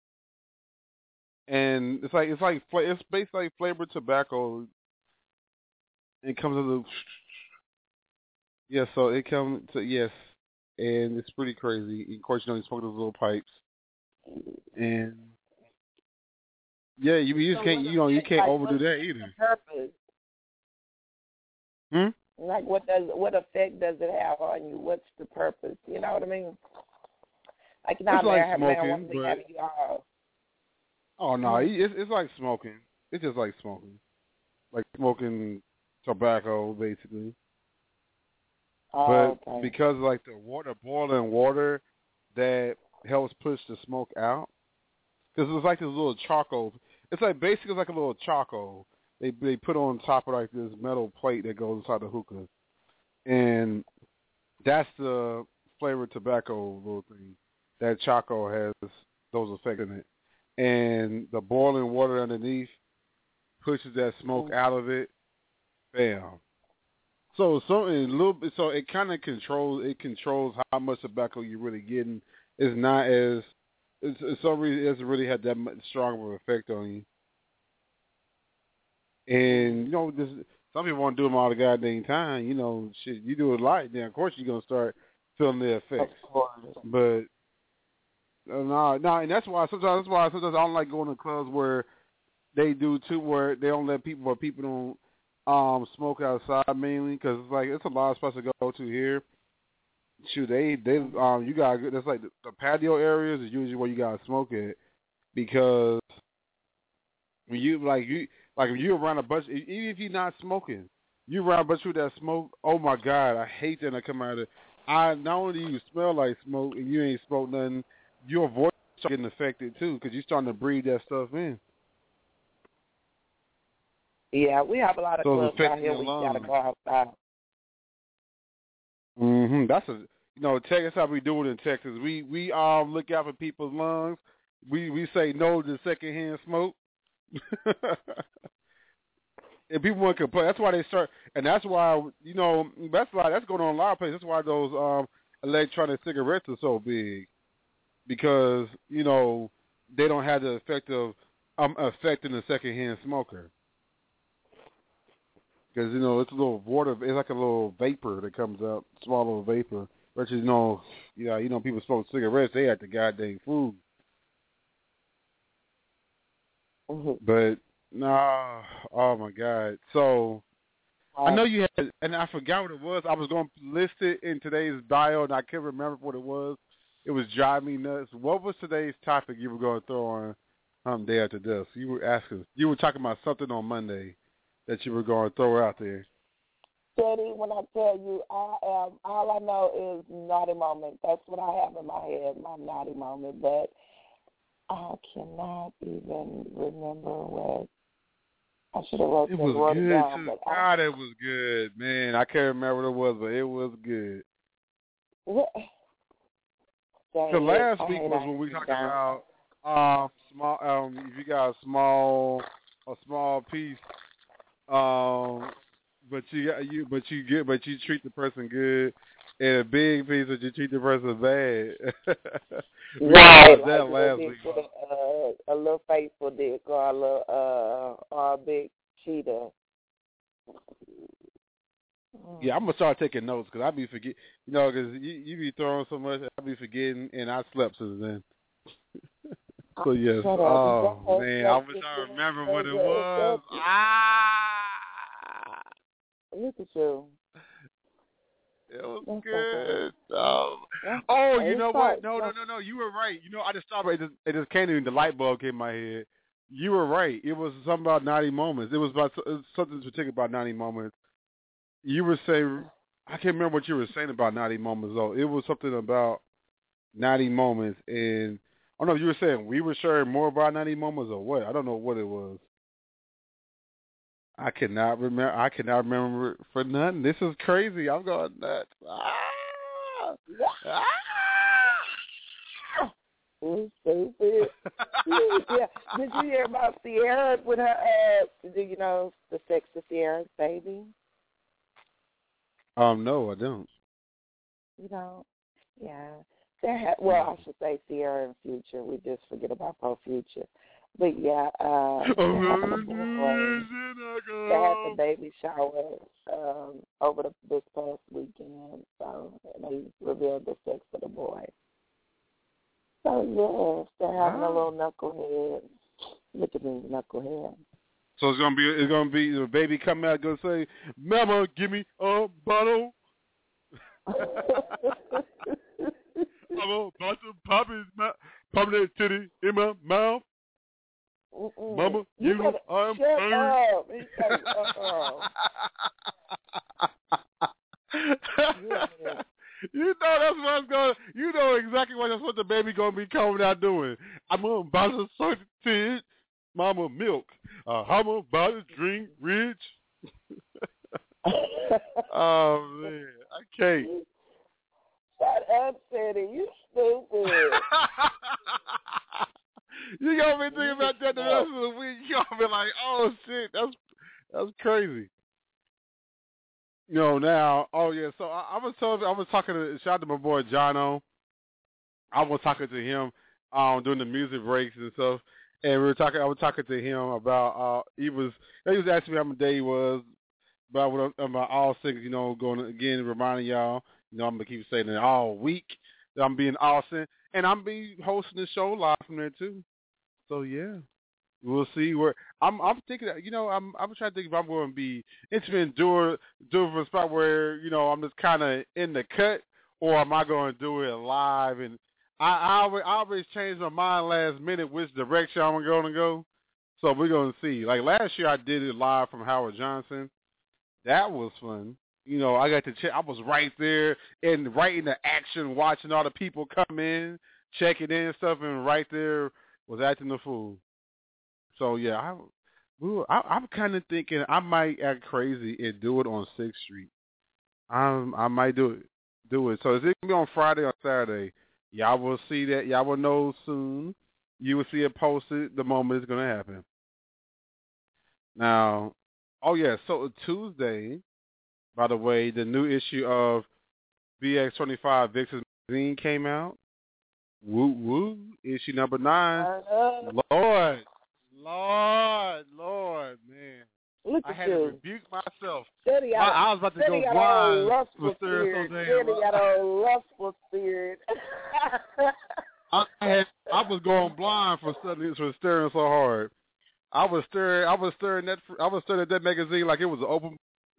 and it's basically like flavored tobacco. It comes with so it comes to and it's pretty crazy. Of course, you smoke those little pipes, and you just can't you can't overdo that either. Purpose. Like what effect does it have on you? What's the purpose? You know what I mean? Like not like smoking, having you all. Oh no, it's like smoking. It's just like smoking tobacco basically. Oh, but okay. because like the boiling water that helps push the smoke out, because it's like this little charcoal. It's like basically like a little charcoal they put on top of like this metal plate that goes inside the hookah, and that's the flavored tobacco little thing. That charcoal has those effects in it, and the boiling water underneath pushes that smoke out of it. Bam. So it kind of controls how much tobacco you're really getting. It's not as it's some reason it doesn't really have that much strong of an effect on you. And some people want to do them all the goddamn time. Shit, you do it a lot, then of course you're gonna start feeling the effects. Of course. But no, and that's why sometimes I don't like going to clubs where they do too, where they don't let people don't smoke outside mainly, because it's like it's a lot of spots to go to here. Shoot, you got that's like the patio areas is usually where you gotta smoke it, because when if you're around a bunch, even if you're not smoking, you around a bunch of people that smoke. Oh my God, I hate that I come out of it. Not only do you smell like smoke and you ain't smoked nothing, your voice is getting affected too, because you're starting to breathe that stuff in. Yeah, we have a lot of clubs out here. We gotta go outside. That's Texas, how we do it in Texas. We look out for people's lungs. We say no to secondhand smoke. And people want to complain. That's why they start, and that's why that's going on a lot of places. That's why those electronic cigarettes are so big, because they don't have the effect of affecting the secondhand smoker. Because it's a little water, it's like a little vapor that comes out, small little vapor. Versus people smoke cigarettes, they at the goddamn food. But no, oh my God! So I know you had, and I forgot what it was. I was going to list it in today's bio, and I can't remember what it was. It was driving me nuts. What was today's topic you were going to throw on Day After Dusk? You were talking about something on Monday that you were going to throw out there. Steady, when I tell you, all I know is naughty moment. That's what I have in my head, my naughty moment. But I cannot even remember what I should have wrote it down. It was good, too. God, it was good, man. I can't remember what it was, but it was good. So last week was when we talked about small. If you got a small piece, but you treat the person good, and a big piece that you treat the person bad. Right, that last week. A little faithful dick or a big cheater. Yeah, I'm gonna start taking notes because I be forget, because you be throwing so much, I be forgetting, and I slept since then. So yes, oh man, I wish I remember what it was. Look at you. It was good. You know what? No. You were right. I just stopped. It just came to me. The light bulb came in my head. You were right. It was something about 90 moments. It was something particular about 90 moments. You were saying, I can't remember what you were saying about 90 moments though. It was something about 90 moments, and I don't know if you were saying we were sharing more about 90 moments or what. I don't know what it was. I cannot remember for nothing. This is crazy. I'm going nuts. Stupid. Yeah. Did you hear about Sierra with her do you know the sex of Sierra's baby? No, I don't. You don't? Yeah. I should say Sierra and Future. We just forget about Pro Future. But yeah, they had the baby shower over this past weekend, so they revealed the sex of the boy. So yes, they're having a little knucklehead. Look at me, knucklehead. So it's gonna be the baby coming out gonna say, "Mama, give me a bottle." I'm about to pop that titty in my mouth. Mama, you know I'm shut up. You know that's what I'm going. You know exactly what the baby gonna be coming out doing. I'm about to suck the tit, mama milk. I'm about to drink rich. Oh man, I can't. Shut up, City. You stupid. You gonna be thinking about that the rest of the week. You gonna be like, oh shit, that's crazy. You know, now, oh yeah, so I was talking to, shout out to my boy Jono. I was talking to him during the music breaks and stuff, and I was talking to him about he was asking me how my day was, about all singers, you know, going again, reminding y'all, you know, I'm gonna keep saying it all week that I'm being awesome, and I'm be hosting the show live from there too. So yeah. We'll see where I'm thinking. You know, I'm trying to think if I'm going to be intimate, do for a spot where, you know, I'm just kind of in the cut, or am I going to do it live? And I always change my mind last minute which direction I'm going to go. So we're going to see. Like last year, I did it live from Howard Johnson. That was fun. You know, I got to check. I was right there and right in the action, watching all the people come in, checking in and stuff, and right there was acting the fool. So yeah, I'm kind of thinking I might act crazy and do it on 6th Street. I might do it. So is it gonna be on Friday or Saturday? Y'all will see that. Y'all will know soon. You will see it posted the moment it's gonna happen. Now, oh yeah, so Tuesday, by the way, the new issue of VX25 Vix's magazine came out. Woo woo, issue number 9. Lord, man. Look I at had you. to rebuke myself. I was about to go blind for staring so damn long. Got a lustful spirit. I was going blind for staring so hard. I was staring at that magazine like it was an open.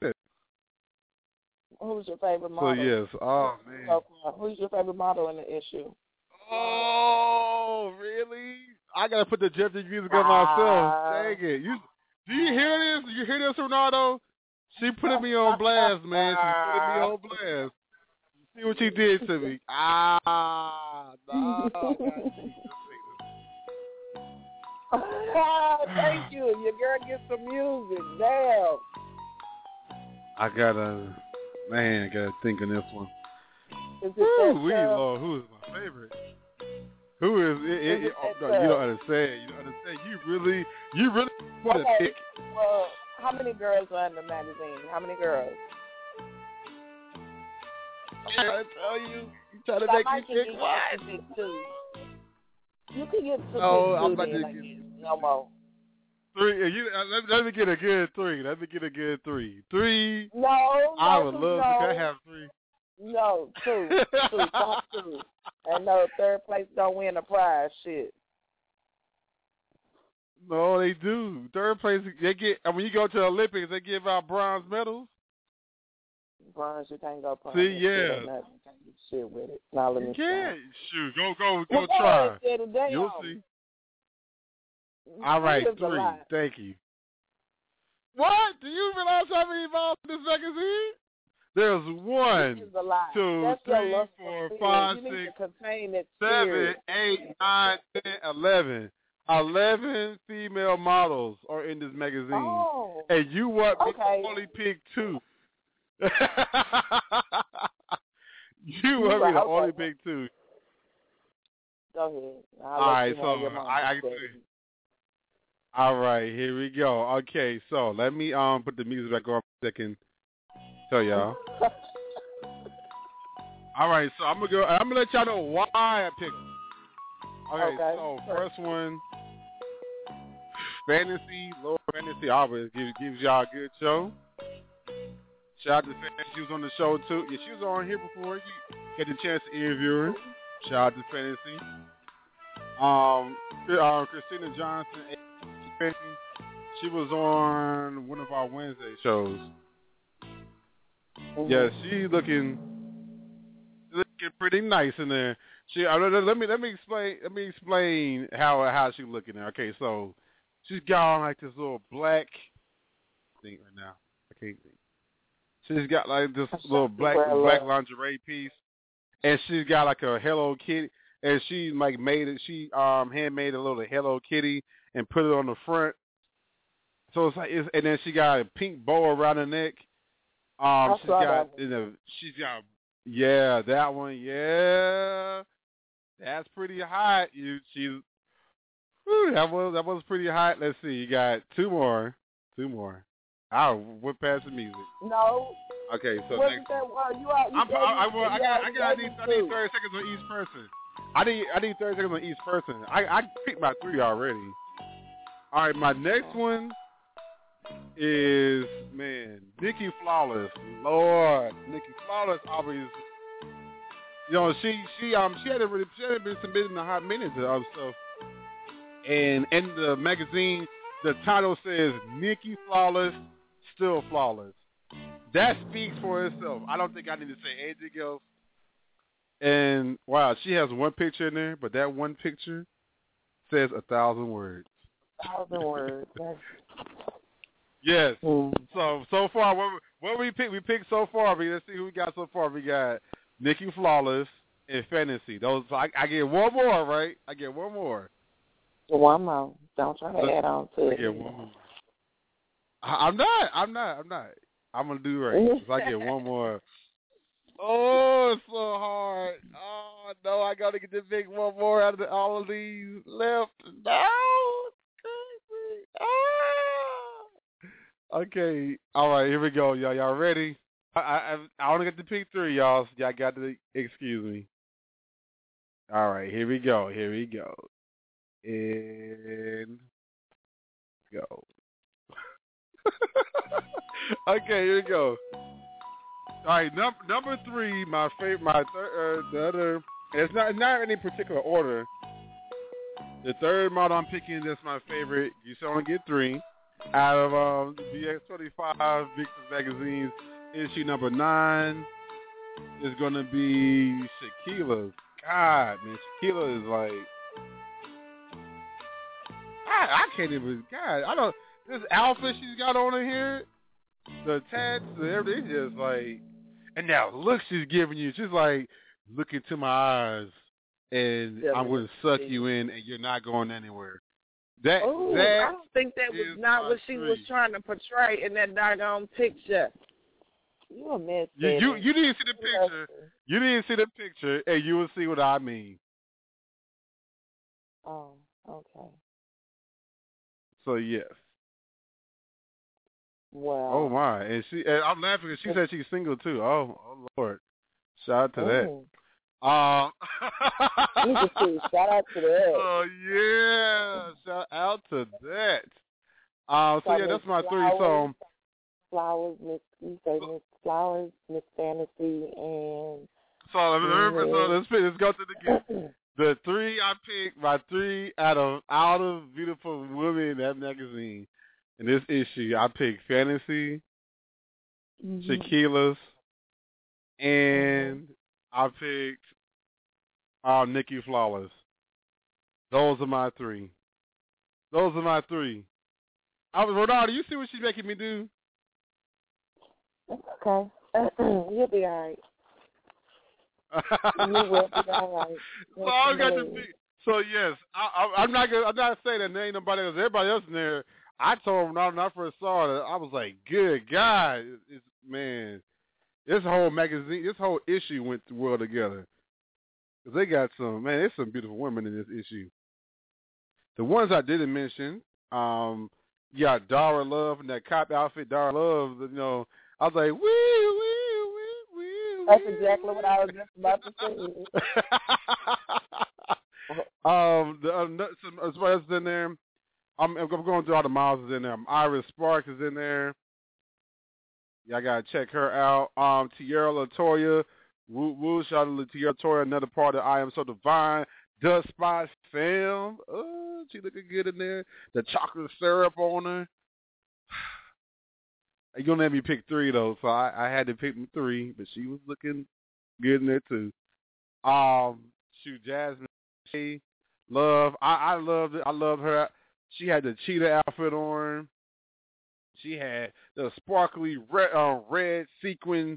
Who's your favorite model? So yes, oh man. Who's your favorite model in the issue? Oh, really? I gotta put the Jeopardy music on myself. Dang it! Do you hear this? You hear this, Ronaldo? She put me on blast, man. She put me on blast. You see what she did to me? Thank you. Your girl gets some music. Damn. I gotta think of this one. Lord, who is my favorite? Who is it? No, you don't understand. You really want to pick. Well, how many girls are in the magazine? How many girls? I tell you trying to make me pick one. You can get 2. Oh, I'm about to get no more. 3. Let me get a good 3. 3. No. I would love to have 3. No, 2. Top 2. And no, 3rd place don't win a prize. Shit. No, they do. 3rd place, they get. And when you go to the Olympics, they give out bronze medals. Bronze, you can't go. See, yeah. You can't get shit with it. Now let me. You can't. Shoot, go try. You'll see. All right, 3. Thank you. What? Do you realize how many involved in this magazine? There's 1, 2, 3, 4, 5, 6, 7, 8, 9, 10, 11. 11 female models are in this magazine. Oh, and you want me to only pick 2. You want me to only pick 2. Go ahead. All right, so I see. All right, here we go. Okay, so let me put the music back on for a second. Tell y'all. All right, so I'm gonna let y'all know why I picked. Okay, so first one, fantasy, low fantasy always gives y'all a good show. Shout out to Fantasy. She was on the show too. Yeah, she was on here before. You get the chance to interview her. Shout out to Fantasy. Christina Johnson, she was on one of our Wednesday shows. Yeah, she's looking pretty nice in there. Let me explain how she's looking there. Okay, so she's got on like this little black thing right now. I can't think. She's got like this little black lingerie piece, and she's got like a Hello Kitty, and she like made it. She handmade a little Hello Kitty and put it on the front. So it's like, and then she got a pink bow around her neck. She's got that one. Yeah, that's pretty hot. That was pretty hot. Let's see, you got two more. I'll whip past the music. No. Okay, so what next. I need 30 seconds on each person. I need 30 seconds on each person. I picked my 3 already. All right, my next one is Nikki Flawless. Lord, Nikki Flawless always. She hadn't been submitted in a hot minute to other stuff. And in the magazine, the title says Nikki Flawless, Still Flawless. That speaks for itself. I don't think I need to say anything else. And wow, she has one picture in there, but that one picture says 1,000 words. 1,000 words. Yes. So far, what we picked? We picked so far. Let's see who we got so far. We got Nikki Flawless and Fantasy. Those I get one more, right? I get one more. One more. Don't try to add on to it. I get one more. I'm not. I'm gonna do right. So I get one more. Oh, it's so hard. Oh no, I gotta get the big one more out of all of these left. No, it's crazy. Okay, all right, here we go, y'all. Y'all ready? I only get to pick 3, y'all. So y'all got to excuse me. All right, here we go. And go. Okay, here we go. All right, number 3, my favorite, the other. It's not in any particular order. The third model I'm picking that's my favorite. You should only get 3 out of the VX25 Vixen Magazine's issue number 9 is going to be Shaquilla. God, man, Shaquilla is like. I can't even. God, I don't. This outfit she's got on her here, the tats, everything, just like, and that look she's giving you, she's like, look into my eyes, and I'm going to suck you in, and you're not going anywhere. I don't think that was not what she was trying to portray in that doggone picture. You a mess. You didn't see the picture. You didn't see the picture, and you will see what I mean. Oh, okay. So yes. Wow. Oh my! And I'm laughing because she said she's single too. Oh Lord! Shout out to that. Shout out to that. Oh yeah! Shout out to that. So yeah, that's my 3. So Flowers, Miss Flowers, Miss Fantasy, and let's go to the 3 I picked. My 3 out of all the beautiful women in that magazine. In this issue, I picked Fantasy, Shaquilla's, and I picked Nikki Flawless. Those are my 3. Ronaldo, you see what she's making me do? It's okay. You'll be all right. You will be all right. So I got to pick. So yes, I'm not saying that there ain't nobody else. Everybody else in there. I told him when I first saw it, I was like, good God. This whole magazine, this whole issue went well together. Because they got there's some beautiful women in this issue. The ones I didn't mention, you got Dara Love in that cop outfit. Dara Love, I was like, wee. That's exactly what I was just about to say. As well as in there, I'm going through all the miles in there. Iris Sparks is in there. Y'all gotta check her out. Tierra Latoya, woo, shout out to Tierra Latoya, another part of I Am So Divine. Dust Spot Film, oh, she looking good in there. The chocolate syrup on her. You're gonna let me pick 3 though, so I had to pick 3, but she was looking good in there too. Jasmine, Love, I loved it. I love her. She had the cheetah outfit on. She had the sparkly red sequin.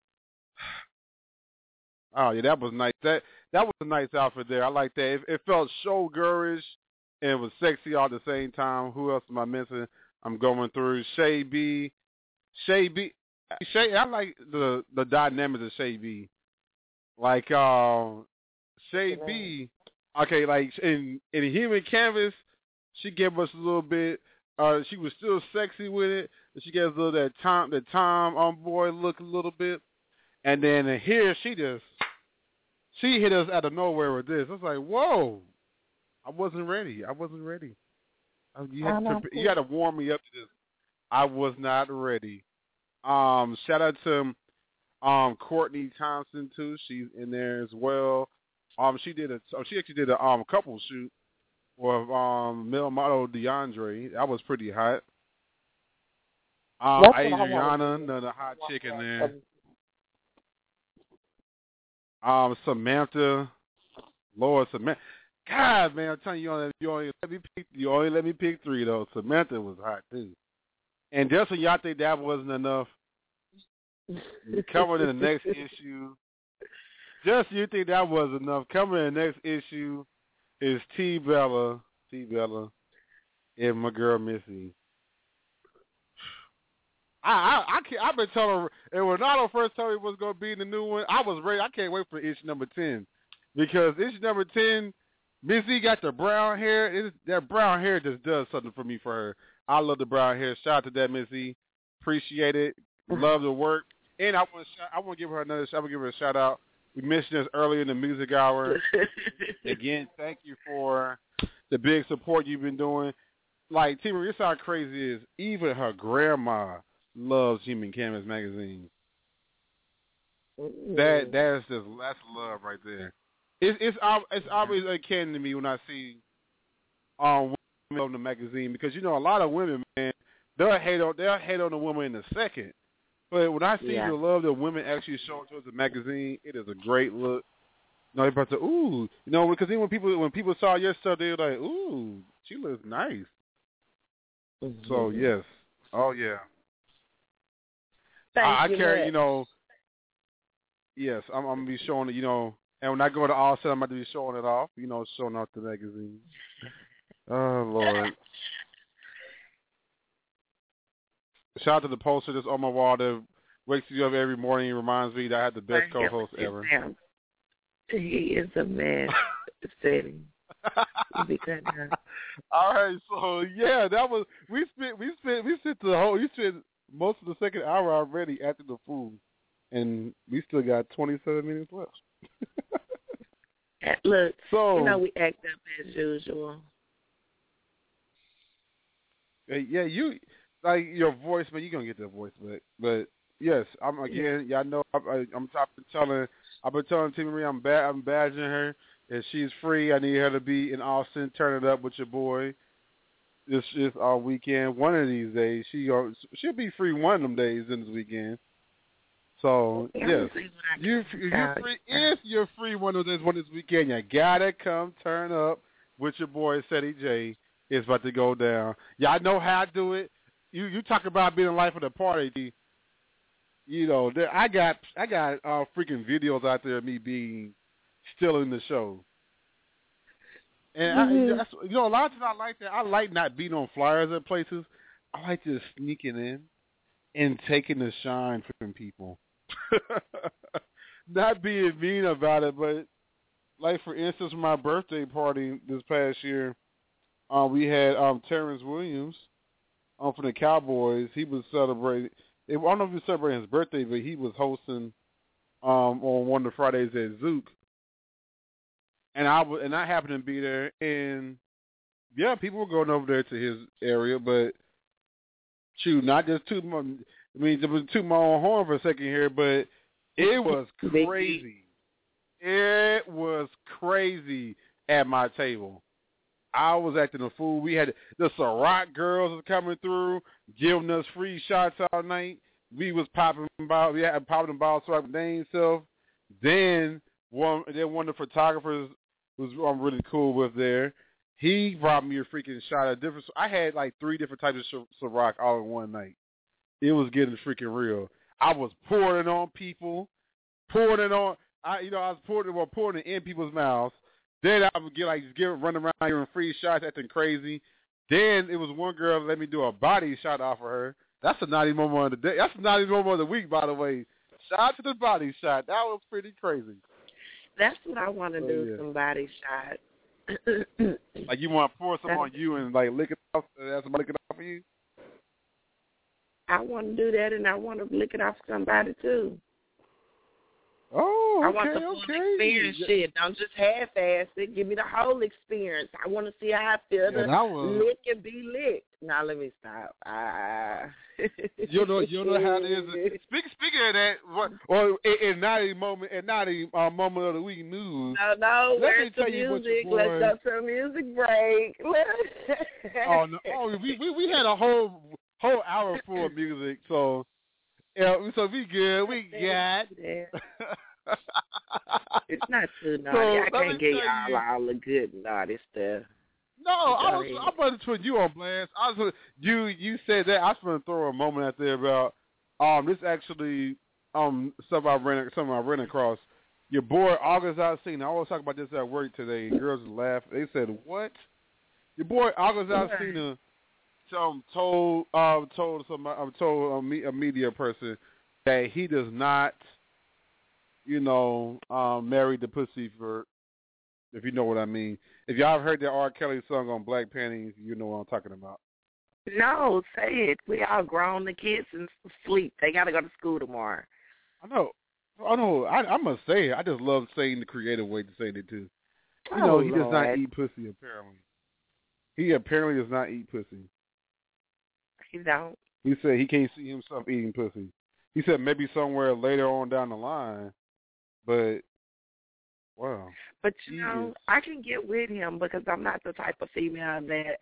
Oh yeah, that was nice. That was a nice outfit there. I like that. It felt showgirlish and it was sexy all at the same time. Who else am I missing? I'm going through Shay B. I like the dynamics of Shay B. Like Shay B. Okay, like in Human Canvas, she gave us a little bit. She was still sexy with it. But she gave us a little that Tom on boy look a little bit. And then here she hit us out of nowhere with this. I was like, whoa! I wasn't ready. You got to warm me up to this. I was not ready. Shout out to Courtney Thompson too. She's in there as well. She actually did a couple shoot with male model DeAndre. That was pretty hot. Adriana, another hot chick in there. Samantha, Lord Samantha. God, man, I'm telling you, you only let me pick 3 though. Samantha was hot too. And just when y'all think that wasn't enough, covered in the next issue. Just you think that was enough. Coming in the next issue is T Bella, and my girl Missy. I've been telling her, and when Ronaldo first told me it was going to be in the new one, I was ready. I can't wait for issue number 10. Because issue number 10, Missy got the brown hair. That brown hair just does something for me for her. I love the brown hair. Shout out to that, Missy. Appreciate it. Love the work. And I want to give her another shout. I want to give her a shout out. We mentioned this earlier in the music hour. Again, thank you for the big support you've been doing. Like, T. Marie, this how crazy it is. Even her grandma loves Human Canvas magazine. That's love right there. It's always akin to me when I see women on the magazine, because a lot of women, man, they'll hate on the woman in a second. But when I see the love that women actually show towards the magazine, it is a great look. They about to ooh, because even when people saw your stuff, they were like, ooh, she looks nice. Mm-hmm. So yes, oh yeah. I carry, yes, I'm gonna be showing it, and when I go to Offset, I'm about to be showing it off, showing off the magazine. Oh Lord. Shout out to the poster that's on my wall that wakes you up every morning and reminds me that I have the best co-host ever. He is a man. Steady. All right, so yeah, that was we spent most of the second hour already after the food, and we still got 27 minutes left. Look, we act up as usual. Yeah, you. Like your voice, man, you're going to get that voice back. But, yes, y'all know, I've been telling T. Marie I'm badging her. If she's free, I need her to be in Austin. Turn it up with your boy. This all weekend. One of these days, she'll be free one of them days in this weekend. So, yes, if you're free one of those days, this weekend, you got to come turn up with your boy, Ceddy J. It's about to go down. Y'all know how I do it. You talk about being the life of the party. I got freaking videos out there of me being still in the show. And a lot of times I like that. I like not being on flyers at places. I like just sneaking in and taking the shine from people. Not being mean about it, but like for instance, my birthday party this past year, we had Terrence Williams. From the Cowboys, he was celebrating. I don't know if he was celebrating his birthday, but he was hosting on one of the Fridays at Zook, and I happened to be there. And yeah, people were going over there to his area, but not just toot my own horn for a second here, but it was crazy. It was crazy at my table. I was acting a fool. We had the Ciroc girls coming through, giving us free shots all night. We was popping bottles. We had popping bottles so they ain't self. Then one of the photographers was I'm really cool with there. He brought me a freaking shot of different. I had like 3 different types of Ciroc all in one night. It was getting freaking real. I was pouring it on people, pouring it on. I was pouring it in people's mouths. Then I would running around giving free shots, acting crazy. Then it was one girl let me do a body shot off of her. That's a naughty moment of the day. That's a naughty moment of the week, by the way. Shout out to the body shot. That was pretty crazy. That's what I want to do, some body shot. Like you want to pour some on you and like lick it off, have somebody lick it off of you? I want to do that, and I want to lick it off somebody too. Oh, okay, I want the full experience shit. Don't just half-ass it. Give me the whole experience. I want to see how I feel to lick and be licked. Now let me stop. You know how it is. Speaking of that, in naughty moment of the week news. No, where's the music? Let's go to a music break. We had a whole hour full of music, so. Yeah, so we good. We got. It's not too naughty. I can't get y'all all the good naughty stuff. No, I'm about to put you on blast. You said that. I was going to throw a moment out there about this actually something I ran across. Your boy August Alsina. I always talk about this at work today. Girls laugh. They said, "What?" Your boy August Alsina. Told a media person that he does not, marry the pussy for, if you know what I mean. If y'all have heard that R. Kelly song on Black Panties, you know what I'm talking about. No, say it. We all grown. The kids and sleep. They got to go to school tomorrow. I know. I must say it. I just love saying the creative way to say it too. He does not eat pussy. Apparently, he apparently does not eat pussy. He don't. He said he can't see himself eating pussy. He said maybe somewhere later on down the line, but wow. But I can get with him because I'm not the type of female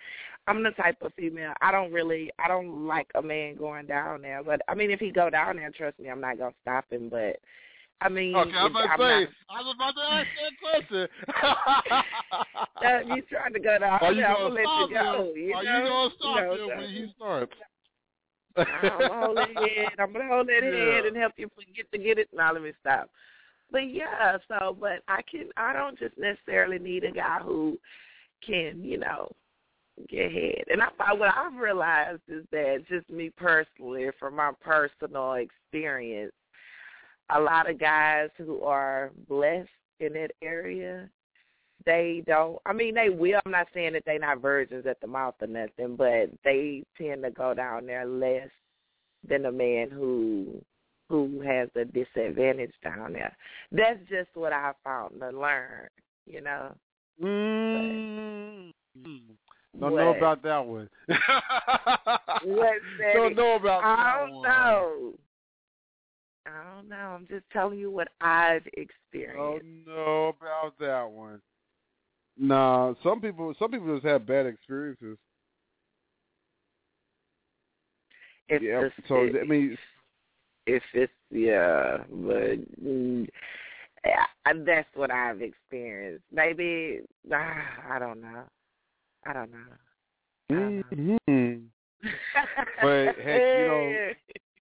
I don't like a man going down there. But I mean, if he go down there, trust me, I'm not gonna stop him. But I mean, okay, I was about to ask that question. You trying to go down there? I'm gonna let you go. Are you gonna stop him when he starts? I'm gonna hold that head and help you get it. Now let me stop. But yeah, but I don't just necessarily need a guy who can, get head. And what I've realized is that just me personally, from my personal experience, a lot of guys who are blessed in that area, they don't, they will. I'm not saying that they're not virgins at the mouth or nothing, but they tend to go down there less than a man who has a disadvantage down there. That's just what I found to learn, Don't know about that one. Don't know about that one. I don't know. I'm just telling you what I've experienced. Don't know about that one. Nah, some people just have bad experiences. But that's what I've experienced. Maybe I don't know. Mm-hmm. But heck,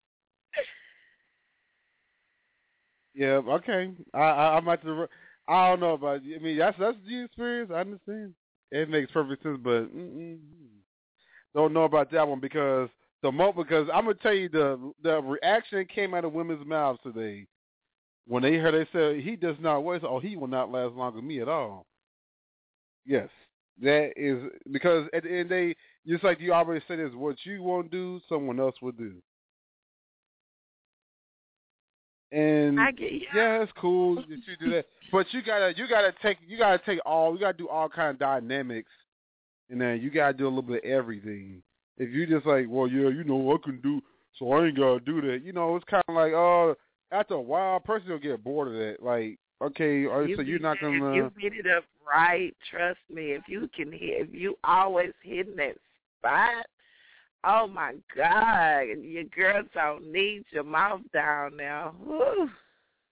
yeah, okay. I'm about to. I don't know about you. That's the experience. I understand. It makes perfect sense, but don't know about that one because I'm gonna tell you the reaction came out of women's mouths today when they heard. They said he does not wait. Oh, he will not last long with me at all. Yes, that is because at the end of the day, just like you already said, is what you won't do, someone else will do. And yeah, it's cool that you do that, but you gotta do all kind of dynamics, and then you gotta do a little bit of everything. If you just like, well, yeah, I can do, so I ain't gotta do that. It's kind of like, after a while, a person will get bored of that. Like, okay, so you're not gonna. If you hit it up right, trust me. If you always hitting that spot. Oh, my God. Your girls don't need your mouth down now. Whew.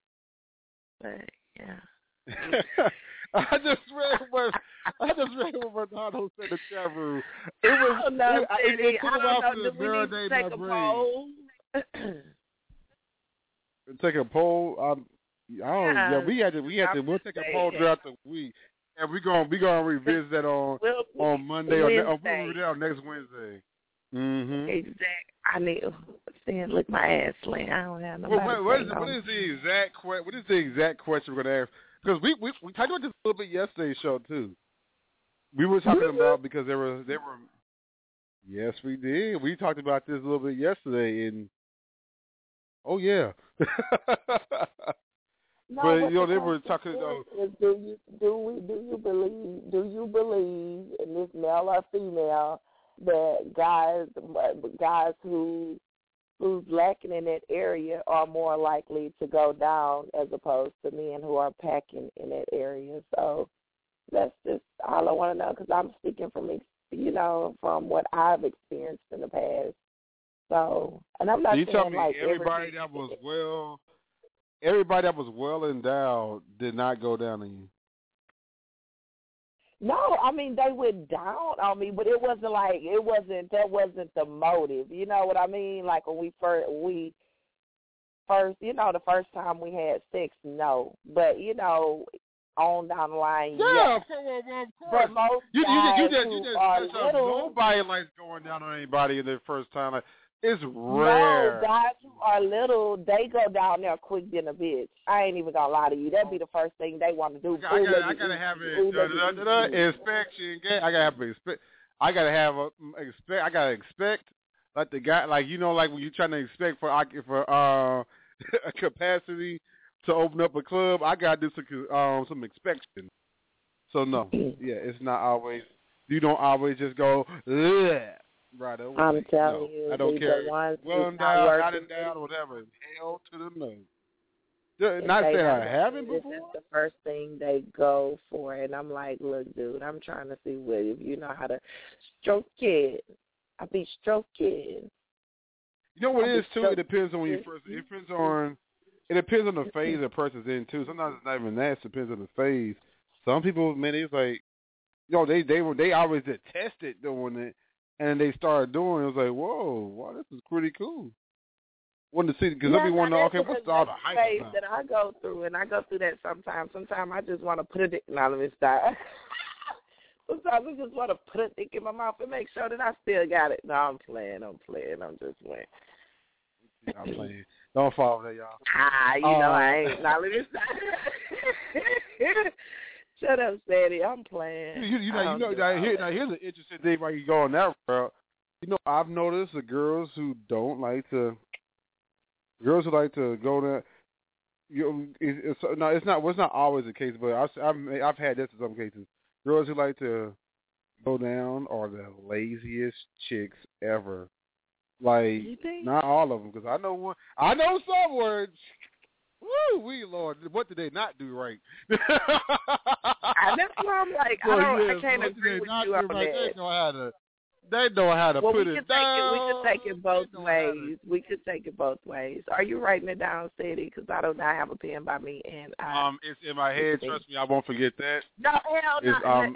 But, yeah. I just read what Bernardo said in the chat room. It was. I don't know. It took a while for Do we need to take a poll? Take a poll. I don't. Yeah, we had to. We'll take a poll throughout the week, and we're gonna revisit that on Monday or we'll revisit that on next Wednesday. Mm-hmm. Exactly. I need stand look my ass slant. I don't have nobody. What is the exact question we're gonna ask? Because we talked about this a little bit yesterday's show too. We were talking about because they were. Yes, we did. We talked about this a little bit yesterday, and oh yeah. No, but they were talking. Do you believe in this male or female that guys who's lacking in that area are more likely to go down as opposed to men who are packing in that area? So that's just all I want to know, because I'm speaking from from what I've experienced in the past. So, and I'm not saying tell me like everybody that was well endowed did not go down on you. No, I mean they went down on me, but that wasn't the motive. You know what I mean? Like when we first, the first time we had sex, no, but on down the line, yeah. Yes. Of course. But most guys nobody likes going down on anybody in their first time. Like, it's rare. No, guys who are little, they go down there quick than a bitch. I ain't even gonna lie to you. That'd be the first thing they want to do. I gotta have an inspection. I gotta expect like the guy, like like when you're trying to expect for a capacity to open up a club. I gotta do some inspection. So no, yeah, it's not always. You don't always just go. Ugh. Right, I'm telling you, I don't care. Well endowed, not endowed, whatever. Hell to the no. Not saying I haven't before. This is the first thing they go for, and I'm like, look, dude, I'm trying to see if you know how to stroke it. I be stroking. You know what it is too? It depends on when you first. It depends on the phase a person's in too. Sometimes it's not even that. It depends on the phase. Some people, man, it's like, they always detested doing it. And then they started doing it. It was like, whoa, wow, this is pretty cool. Wanted to see, because some people want to know, okay, what's all the hype phase about? that I go through, and I go through that sometimes. Sometimes I just want to put a dick, now let me stop. Sometimes I just want to put a dick in my mouth and make sure that I still got it. No, I'm playing. I'm just playing. I'm playing. Don't fall for that, y'all. I ain't. Now let me stop. Shut up, Sadie. I'm playing. Here's an interesting thing while you go on that route. I've noticed the girls who like to go there. It's not always the case, but I've had this in some cases. Girls who like to go down are the laziest chicks ever. Like, not all of them, because I know some words. Woo, Lord, what did they not do right? That's why I'm like, I can't agree with you on that. They know how to put it down. We could take it both ways. We could take it both ways. Are you writing it down, Sadie? Because I do not have a pen by me, and it's in my head. Trust me, I won't forget that. No, hell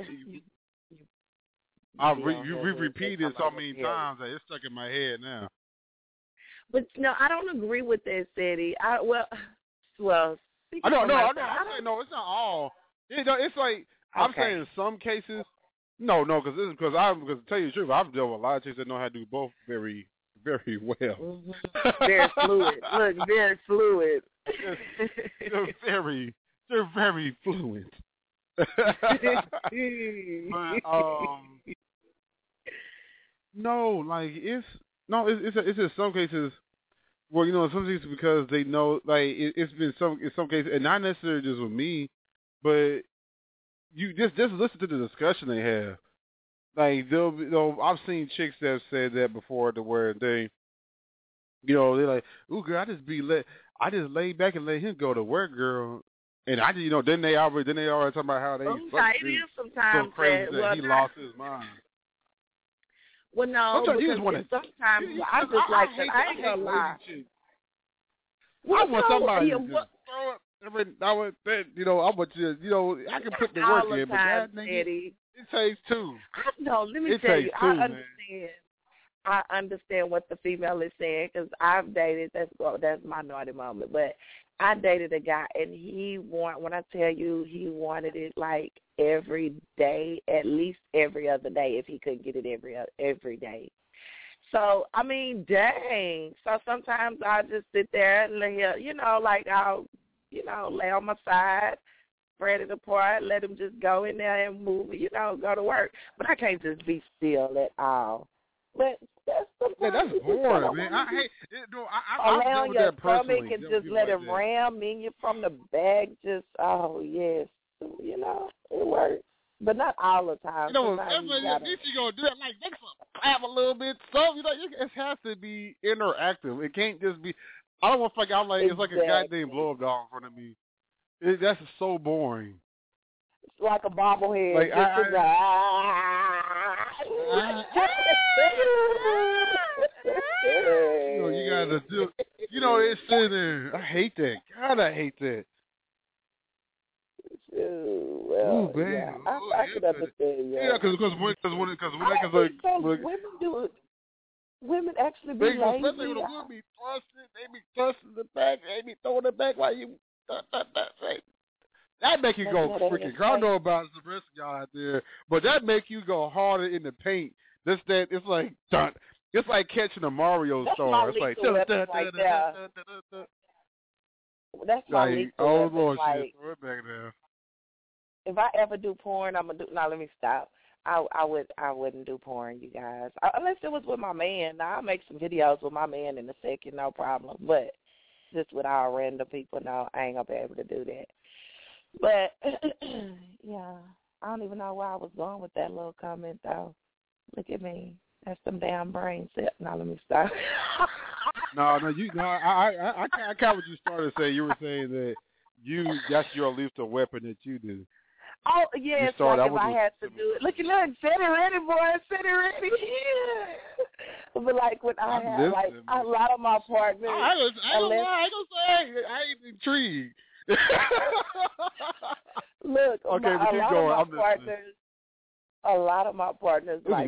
no. We've repeated it so many times that it's stuck in my head now. But no, I don't agree with that, Sadie. Well, I don't know. No, it's not all. It's like I'm saying in some cases. No, because to tell you the truth, I've dealt with a lot of chicks that know how to do both very, very well. Mm-hmm. Very fluid. Look, very fluid. They're very fluent. But, it's in some cases. Well, in some cases because they know, like it's been in some cases, and not necessarily just with me, but you just listen to the discussion they have. Like I've seen chicks that have said that before, to where they, they're like, "Ooh, girl, I just lay back and let him go to work, girl." And I just, then they already talking about how they sometimes so crazy that he lost his mind. Well, no, sometimes I just like that. I ain't gonna lie. I want somebody to I want you. I can put the work in, but that nigga, it takes two. No, let me tell you, I understand what the female is saying because I've dated. That's my naughty moment, but I dated a guy and when I tell you he wanted it like every day, at least every other day if he couldn't get it every day. So, I mean, dang. So sometimes I just sit there and I'll, lay on my side, spread it apart, let him just go in there and move, go to work. But I can't just be still at all. But that's boring, man. I hate it. Around your stomach and just let it ram in you from the back. Just, oh, yes. It works. But not all the time. At least you gonna do it like make some clap a little bit. So it has to be interactive. It can't just be. I don't want to feel like it's like a goddamn blow up doll in front of me. That's so boring. It's like a bobblehead. Like you gotta do. It's sitting there. I hate that. God, I hate that. Well, man. I could understand. Yeah, because women do it. Women actually be lazy. Especially when the women be thrusting, they be thrusting the back, they be throwing it back like you. That make you go freaking. I don't know about the rest of y'all out there, but that make you go harder in the paint. It's like dun. It's like catching a Mario star. It's like that's my least oh Lord, like, throw it back there. If I ever do porn, I'm gonna do. Now let me stop. I wouldn't do porn, you guys, unless it was with my man. Now I'll make some videos with my man in a second, no problem. But just with all random people, no, I ain't gonna be able to do that. But yeah, I don't even know where I was going with that little comment though. Look at me, that's some damn brain cell. Now let me stop. I got what you started to say. You were saying that that's your lethal weapon that you do. Oh, yeah, it's like if I had to do it. Look, set it ready, boy. Set it ready. Yeah. But, like, when I had, like, a lot of my partners. I ain't intrigued. Look, okay, a lot of my partners, like,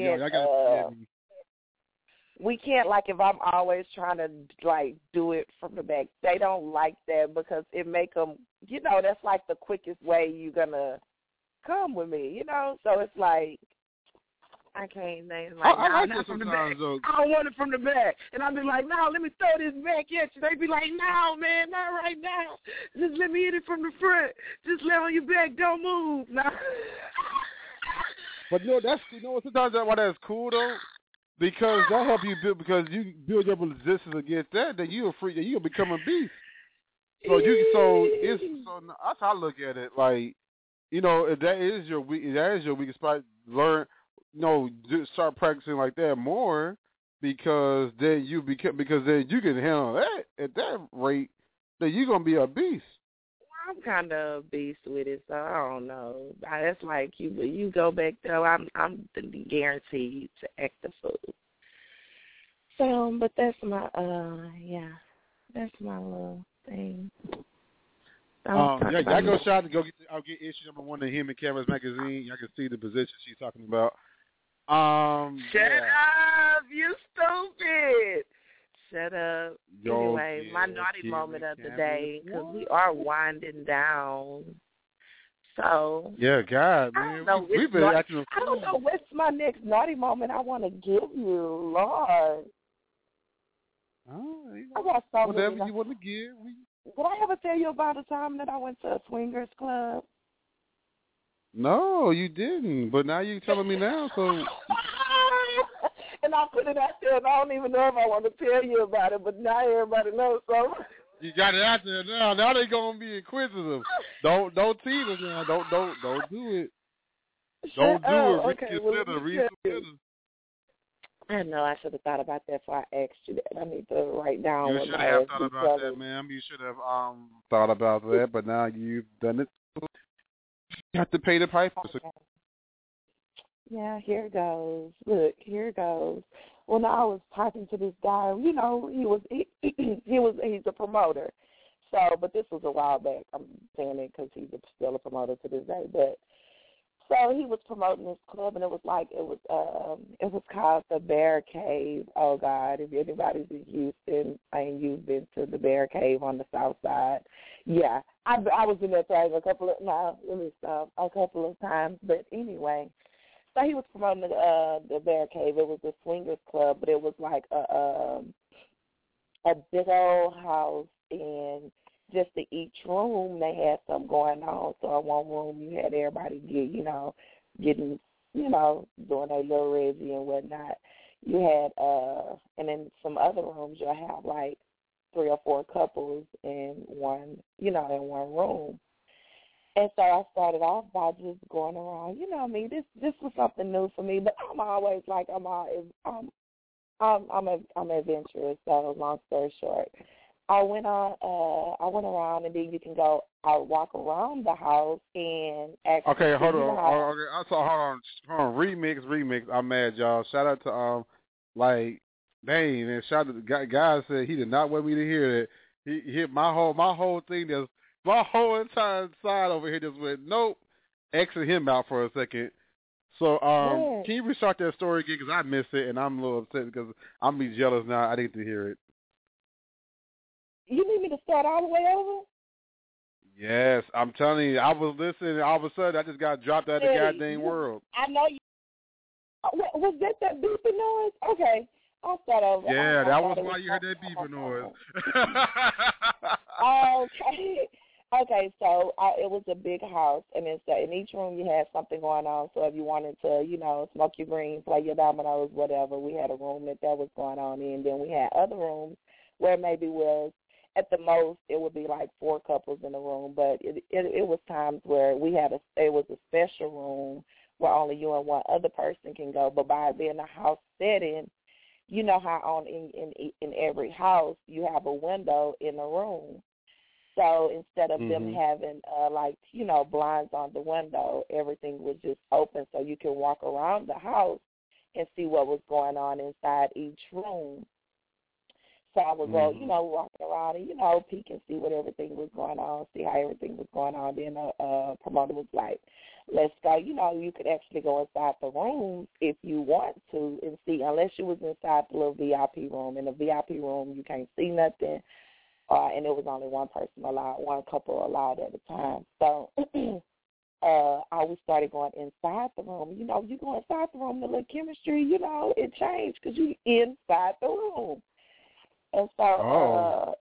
we can't, like, if I'm always trying to, like, do it from the back, they don't like that because it make them, that's like the quickest way you're going to come with me, So it's like, I can't, they like, I like not from the back. Though. I want it from the back. And I'll be like, no, let me throw this back at you. They be like, no, man, not right now. Just let me hit it from the front. Just lay on your back. Don't move. No. But, sometimes why that's cool, though? Because that help you build, because you build your resistance against that, then you're free, then you'll become a beast. So that's how I look at it. Like, if that is your weakest spot, learn, start practicing like that more, because then you can handle that at that rate. Then you're gonna be a beast. I'm kind of a beast with it, so I don't know. That's like you go back there, I'm guaranteed to act the fool. So, but that's my that's my little thing. Y'all go shop to I'll get issue number 1 of Him and Cameras magazine. Y'all can see the position she's talking about. Shut up, you stupid. Shut up. Anyway, my naughty moment of the day, because we are winding down. So. Yeah, God, man. We've been acting. I don't know what's my next naughty moment I want to give you, Lord. I got so whatever many. You want to give. Did I ever tell you about the time that I went to a swingers club? No, you didn't. But now you're telling me now, so. And I put it out there, and I don't even know if I want to tell you about it, but now everybody knows, so. You got it out there now. Now they're going to be inquisitive. Don't tease us now. Don't do it. Don't do it. Reconsider. I know. I should have thought about that before I asked you that. I need to write down. You should have thought about that, ma'am. You should have thought about that, but now you've done it. You have to pay the piper. Okay. Yeah, here it goes. Look, here it goes. When I was talking to this guy, he's a promoter. So, but this was a while back. I'm saying it because he's still a promoter to this day. But so he was promoting this club, and it was called the Bear Cave. Oh God, if anybody's in Houston and you've been to the Bear Cave on the South Side, yeah, I was in that place a couple of times. But anyway, so he was promoting the Bear Cave. It was a swingers club, but it was like a big old house, and just in each room they had something going on. So in one room you had everybody getting, doing their little Reggie and whatnot. You had, and in some other rooms you'll have like 3 or 4 couples in one room. And so I started off by just going around. You know me, this was something new for me, but I'm always like, I'm adventurous. So long story short, I went around, and then you can go out, walk around the house, and actually. Okay, hold on. Okay, hold on. Remix. I'm mad, y'all. Shout out to dang, and shout out to the guy said he did not want me to hear that. He hit my whole thing. My whole entire side over here just went nope. Exit him out for a second. So can you restart that story again? Because I missed it, and I'm a little upset because I'm be jealous now. I need to hear it. You need me to start all the way over? Yes, I'm telling you. I was listening, all of a sudden I just got dropped out of the goddamn world. I know you. Was that beeping noise? Okay, I'll start over. Yeah, that was why you heard that beeping noise. Okay, so it was a big house, and in each room you had something going on. So if you wanted to, smoke your green, play your dominoes, whatever, we had a room that was going on in. Then we had other rooms where maybe was, at the most, it would be like 4 couples in a room, but it was times where it was a special room where only you and one other person can go. But by being a house setting, you know how in every house you have a window in the room. So instead of them having blinds on the window, everything was just open, so you can walk around the house and see what was going on inside each room. So I would go, walking around and, peek and see what everything was going on, see how everything was going on. Then a promoter was like, let's go. You could actually go inside the rooms if you want to and see, unless you was inside the little VIP room. In the VIP room, you can't see nothing, and there was only one couple allowed at a time. So I always started going inside the room. You go inside the room, the little chemistry, it changed because you inside the room. And so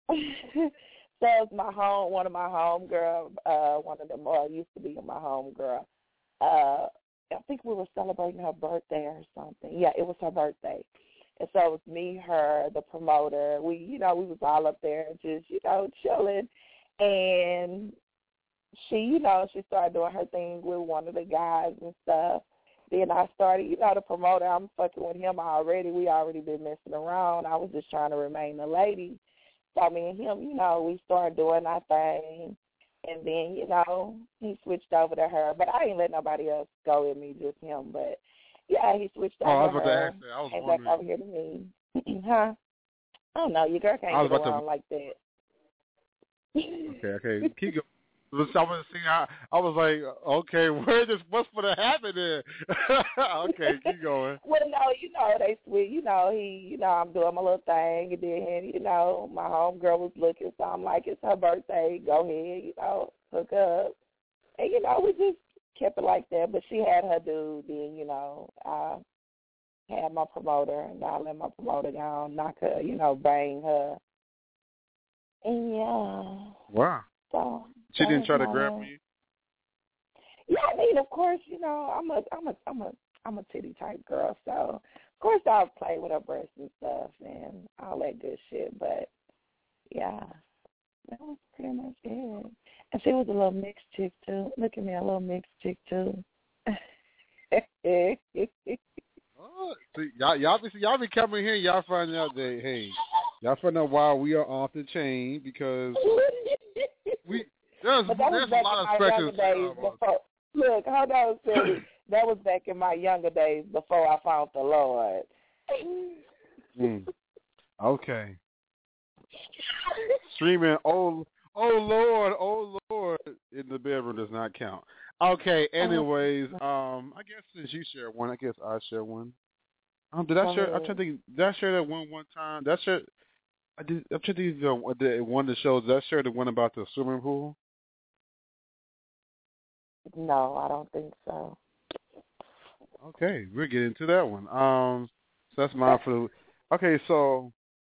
it's one of my homegirls, one of them used to be my homegirl. I think we were celebrating her birthday or something. Yeah, it was her birthday. And so it was me, her, the promoter. We was all up there just, chilling. And she started doing her thing with one of the guys and stuff. Then I started, the promoter, I'm fucking with him already. We already been messing around. I was just trying to remain a lady. So me and him, we started doing our thing. And then, he switched over to her. But I ain't let nobody else go with me, just him. But, yeah, he switched over to her. I was came back over here to me. Huh? I don't know. Your girl can't get around like that. Okay. Keep going. I was like, okay, what's going to happen there? Okay, keep going. Well, no, they sweet. I'm doing my little thing, and then, my homegirl was looking, so I'm like, it's her birthday, go ahead, hook up. And, we just kept it like that, but she had her dude, then, I had my promoter, and I let my promoter down, knock her, bang her. And, yeah. Wow. So she didn't try to grab you? Yeah, I mean, of course, I'm a titty type girl, so of course I'll play with her breasts and stuff and all that good shit. But yeah, that was pretty much it. And she was a little mixed chick too. Look at me, a little mixed chick too. Oh, see, y'all be coming here. Y'all find out that y'all find out why we are off the chain because there's a lot of specters. Look, hold on, Silly. That was back in my younger days before I found the Lord. Okay. Streaming, oh Lord, in the bedroom does not count. Okay, anyways, I guess since you share one, I guess I share one. Did I share? I'm trying to think. Did I share that one time? Did I share? I'm trying to think of one of the shows. Did I share the one about the swimming pool? No, I don't think so. Okay, we'll get into that one. So that's mine for the. Okay, so.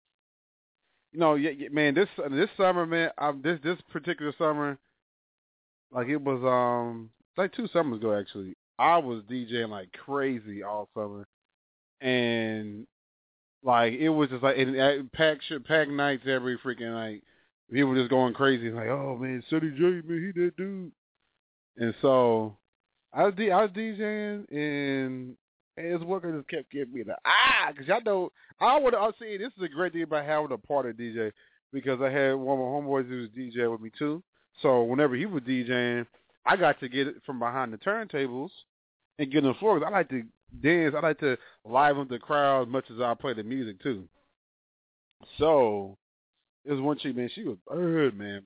Man, this summer, man, this particular summer, like it was like 2 summers ago actually. I was DJing like crazy all summer, and like it was just like packed nights every freaking night. People were just going crazy, like, oh man, Sonny J, man, he that dude. And so I was DJing, and his worker just kept giving me the because y'all know I'll say this is a great thing about having a party DJ, because I had one of my homeboys who was DJing with me too. So whenever he was DJing, I got to get it from behind the turntables and get on the floor. I like to dance. I like to liven up the crowd as much as I play the music too. So it was one chick, man. She was bird, man.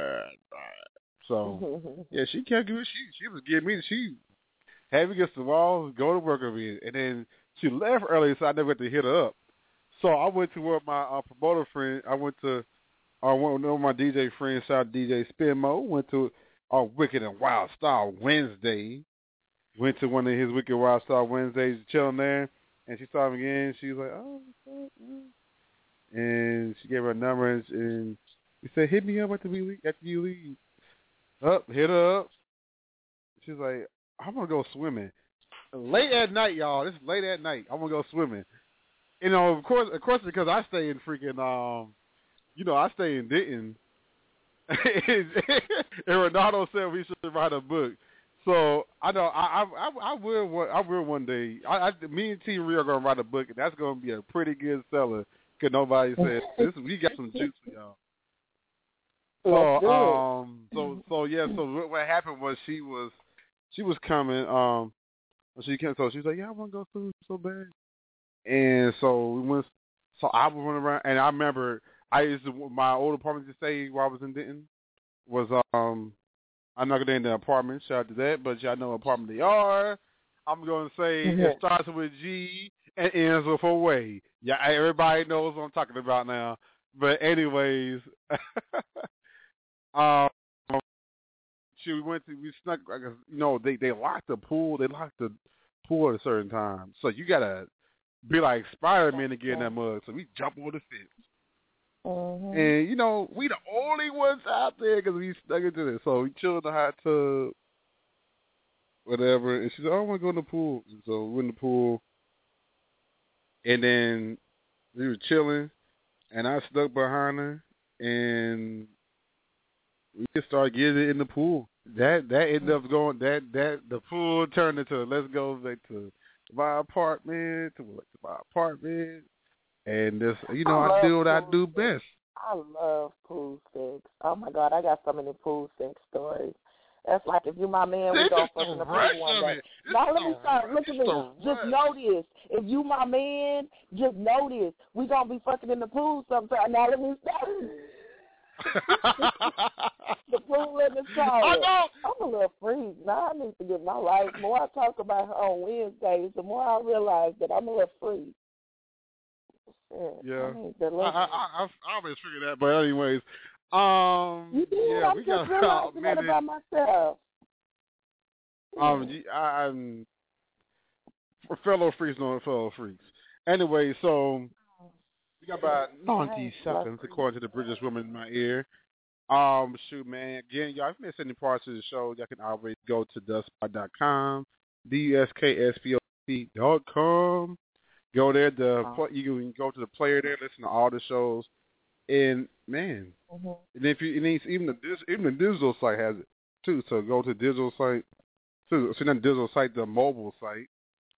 So yeah, she kept giving. She was giving me. She had me against the wall, go to work with me, and then she left early, so I never got to hit her up. So I went to where my promoter friend. I went to one of my DJ friends, shout out DJ Spinmo. Went to Wicked and Wild Style Wednesday. Went to one of his Wicked Wild Style Wednesdays, chilling there, and she saw him again. She was like, "Oh, what's up?" And she gave her a number, and he said, "Hit me up after you leave." Hit her up. She's like, "I'm gonna go swimming late at night, y'all. This is late at night. I'm gonna go swimming." Of course, because I stay in freaking I stay in Denton. And Ronaldo said we should write a book. So I know I will one day. Me and T Real are gonna write a book, and that's gonna be a pretty good seller. Cause nobody said this. We got some juice for y'all. So what happened was she was coming. She came. So she was like, "Yeah, I want to go through so bad." And so we went. So I was running around, and I remember my old apartment to stay while I was in Denton was I'm not gonna name the apartment. Shout out to that, but y'all know what apartment they are. I'm gonna say it starts with G and ends with a way. Yeah, everybody knows what I'm talking about now. But anyways, we snuck. They locked the pool. They locked the pool at a certain time, so you gotta be like Spider-Man to get in that mug. So we jump over the fence. And, we the only ones out there because we stuck into this. So we chilled in the hot tub, whatever. And she said, "Oh, I want to go in the pool." And so we went in the pool. And then we were chilling, and I stuck behind her, and we just started getting in the pool. That ended up going, the pool turned into, let's go back to my apartment, and this, I do what I do best. I love pool sex. Oh my God, I got so many pool sex stories. That's like if you my man, we go fuck in the pool one day. Now let me start. Look at me. Just know this. If you my man, just know this. We gonna be fucking in the pool sometime. Now let me start. The pool in the toilet. I'm a little freak. Now I need to get my life. The more I talk about her on Wednesdays, the more I realize that I'm a little freak. Yeah, I always figured that, but anyways, you did. Yeah, I'm just realizing that about myself. I'm fellow freaks knowing fellow freaks. Anyway, so we got about 90 seconds according to the British woman in my ear. Shoot, man. Again, y'all, if you missed any parts of the show, y'all can always go to duskspot.com, DUSKSPOT.com. Go there. You can go to the player there, listen to all the shows, and man, and if you even the digital site has it too. So go to the digital site too. So not the digital site, the mobile site.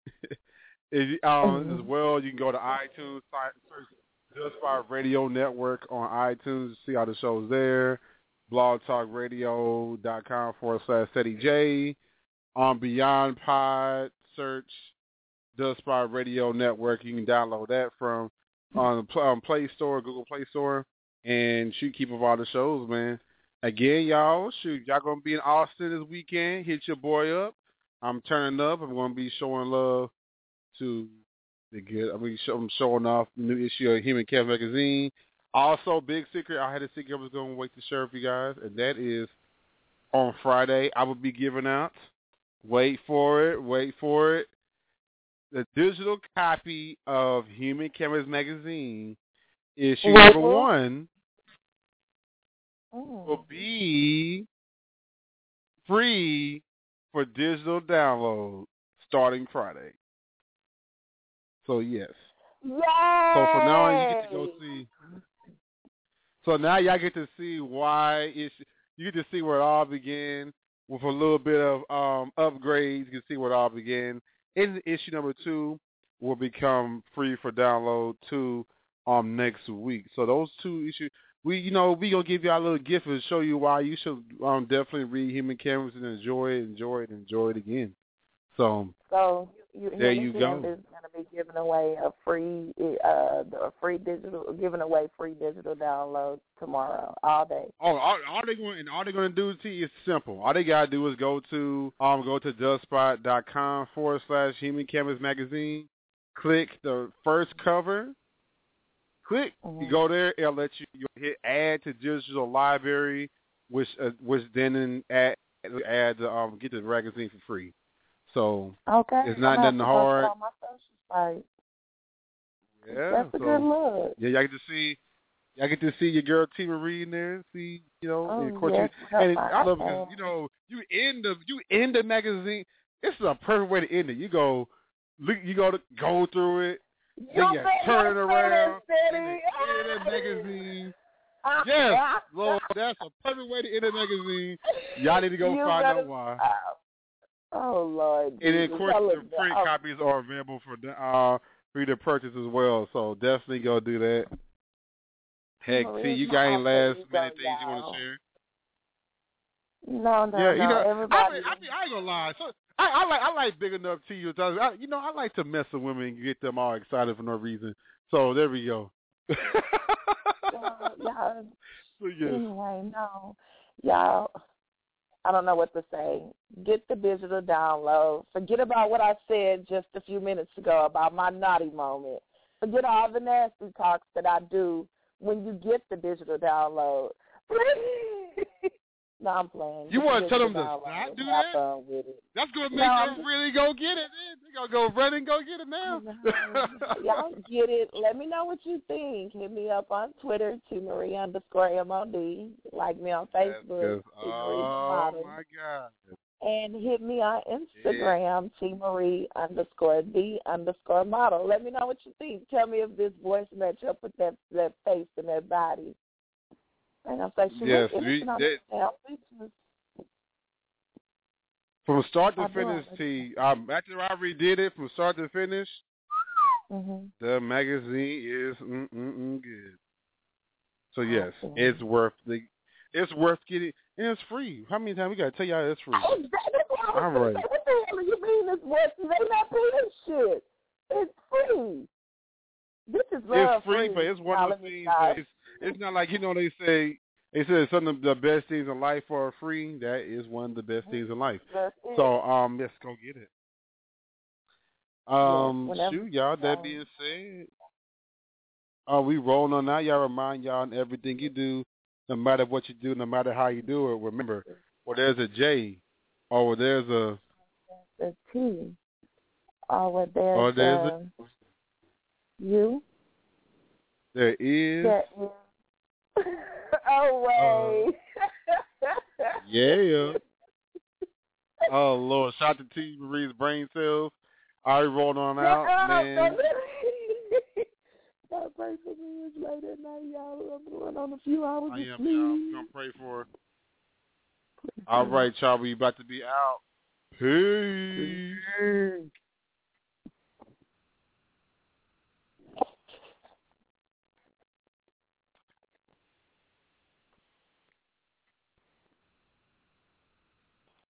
As well, you can go to iTunes, search Just Spot Radio Network on iTunes. See all the shows there. blogtalkradio.com/SettieJ. On Beyond Pod, search Dust Spot Radio Network. You can download that from on Play Store, Google Play Store. and keep up all the shows, man. Again, y'all, y'all gonna be in Austin this weekend. Hit your boy up. I'm turning up. I'm gonna be showing love to the good. I'm showing off the new issue of Human Kev magazine. Also, big secret. I had a secret I was gonna wait to share with you guys, and that is on Friday. I will be giving out. Wait for it. The digital copy of Human Chemist magazine, issue number 1, will be free for digital download starting Friday. So yes. Yay! So for now on, you get to go see. So now y'all get to see why you get to see where it all began. With a little bit of upgrades, you can see where it all began. In issue number 2 will become free for download too next week. So those 2 issues, we gonna give you our little gift and show you why you should definitely read Human Chemist and enjoy it again. So there you go. Is going to be giving away free digital download tomorrow, all day. All they're going to do is simple. All they got to do is go to dustspot.com/Human Chemist magazine. Click the first cover. You go there. It'll let you hit add to digital library, which then add get the magazine for free. So it's not nothing hard. Yeah, that's a good look. Yeah, y'all get to see your girl T. Marie in there. See, and of course, I love because you end the magazine. This is a perfect way to end it. You go to go through it, then you turn it around, and end the magazine. Yes, Lord, that's a perfect way to end the magazine. Y'all need to go find out why. Oh, Lord. And then, of course, the print copies are available for you to purchase as well. So definitely go do that. Heck, see, you got any last minute things you want to share? No. Everybody. I ain't gonna lie. So I like big enough to you. I like to mess with women and get them all excited for no reason. So there we go. Yeah. So, yes. Anyway, no, y'all. I don't know what to say. Get the digital download. Forget about what I said just a few minutes ago about my naughty moment. Forget all the nasty talks that I do when you get the digital download. No, I'm playing. You want to tell them to not do that? That's going to make them really go get it. They're going to go run and go get it now. Y'all get it. Let me know what you think. Hit me up on Twitter, @TMarie_MOD. Like me on Facebook, Oh, my God. And hit me on Instagram, TMarie_the_model. Let me know what you think. Tell me if this voice match up with that face and that body. And I'm like, yes, from start to finish, after I redid it from start to finish, the magazine is good. So yes, it's worth getting, and it's free. How many times we gotta tell y'all it's free? All right. What the hell do you mean it's worth? They not paying shit. It's free. This is it's free, but it's one of those things. It's not like, they say some of the best things in life are free. That is one of the best things in life. So, let's go get it. Shoot, y'all, that being said, we rolling on that. Y'all remind y'all in everything you do, no matter what you do, no matter how you do it, remember, where there's a J, or where there's a T, or where there's a U. There is. Oh, wait. Yeah. Oh, Lord. Shout out to T. Marie's brain cells. I already rolled on out, man. Y'all pray for me. It's late at night, y'all. I'm going on a few hours of sleep. I am, y'all. I'm going to pray for her. All right, y'all. We about to be out. Peace.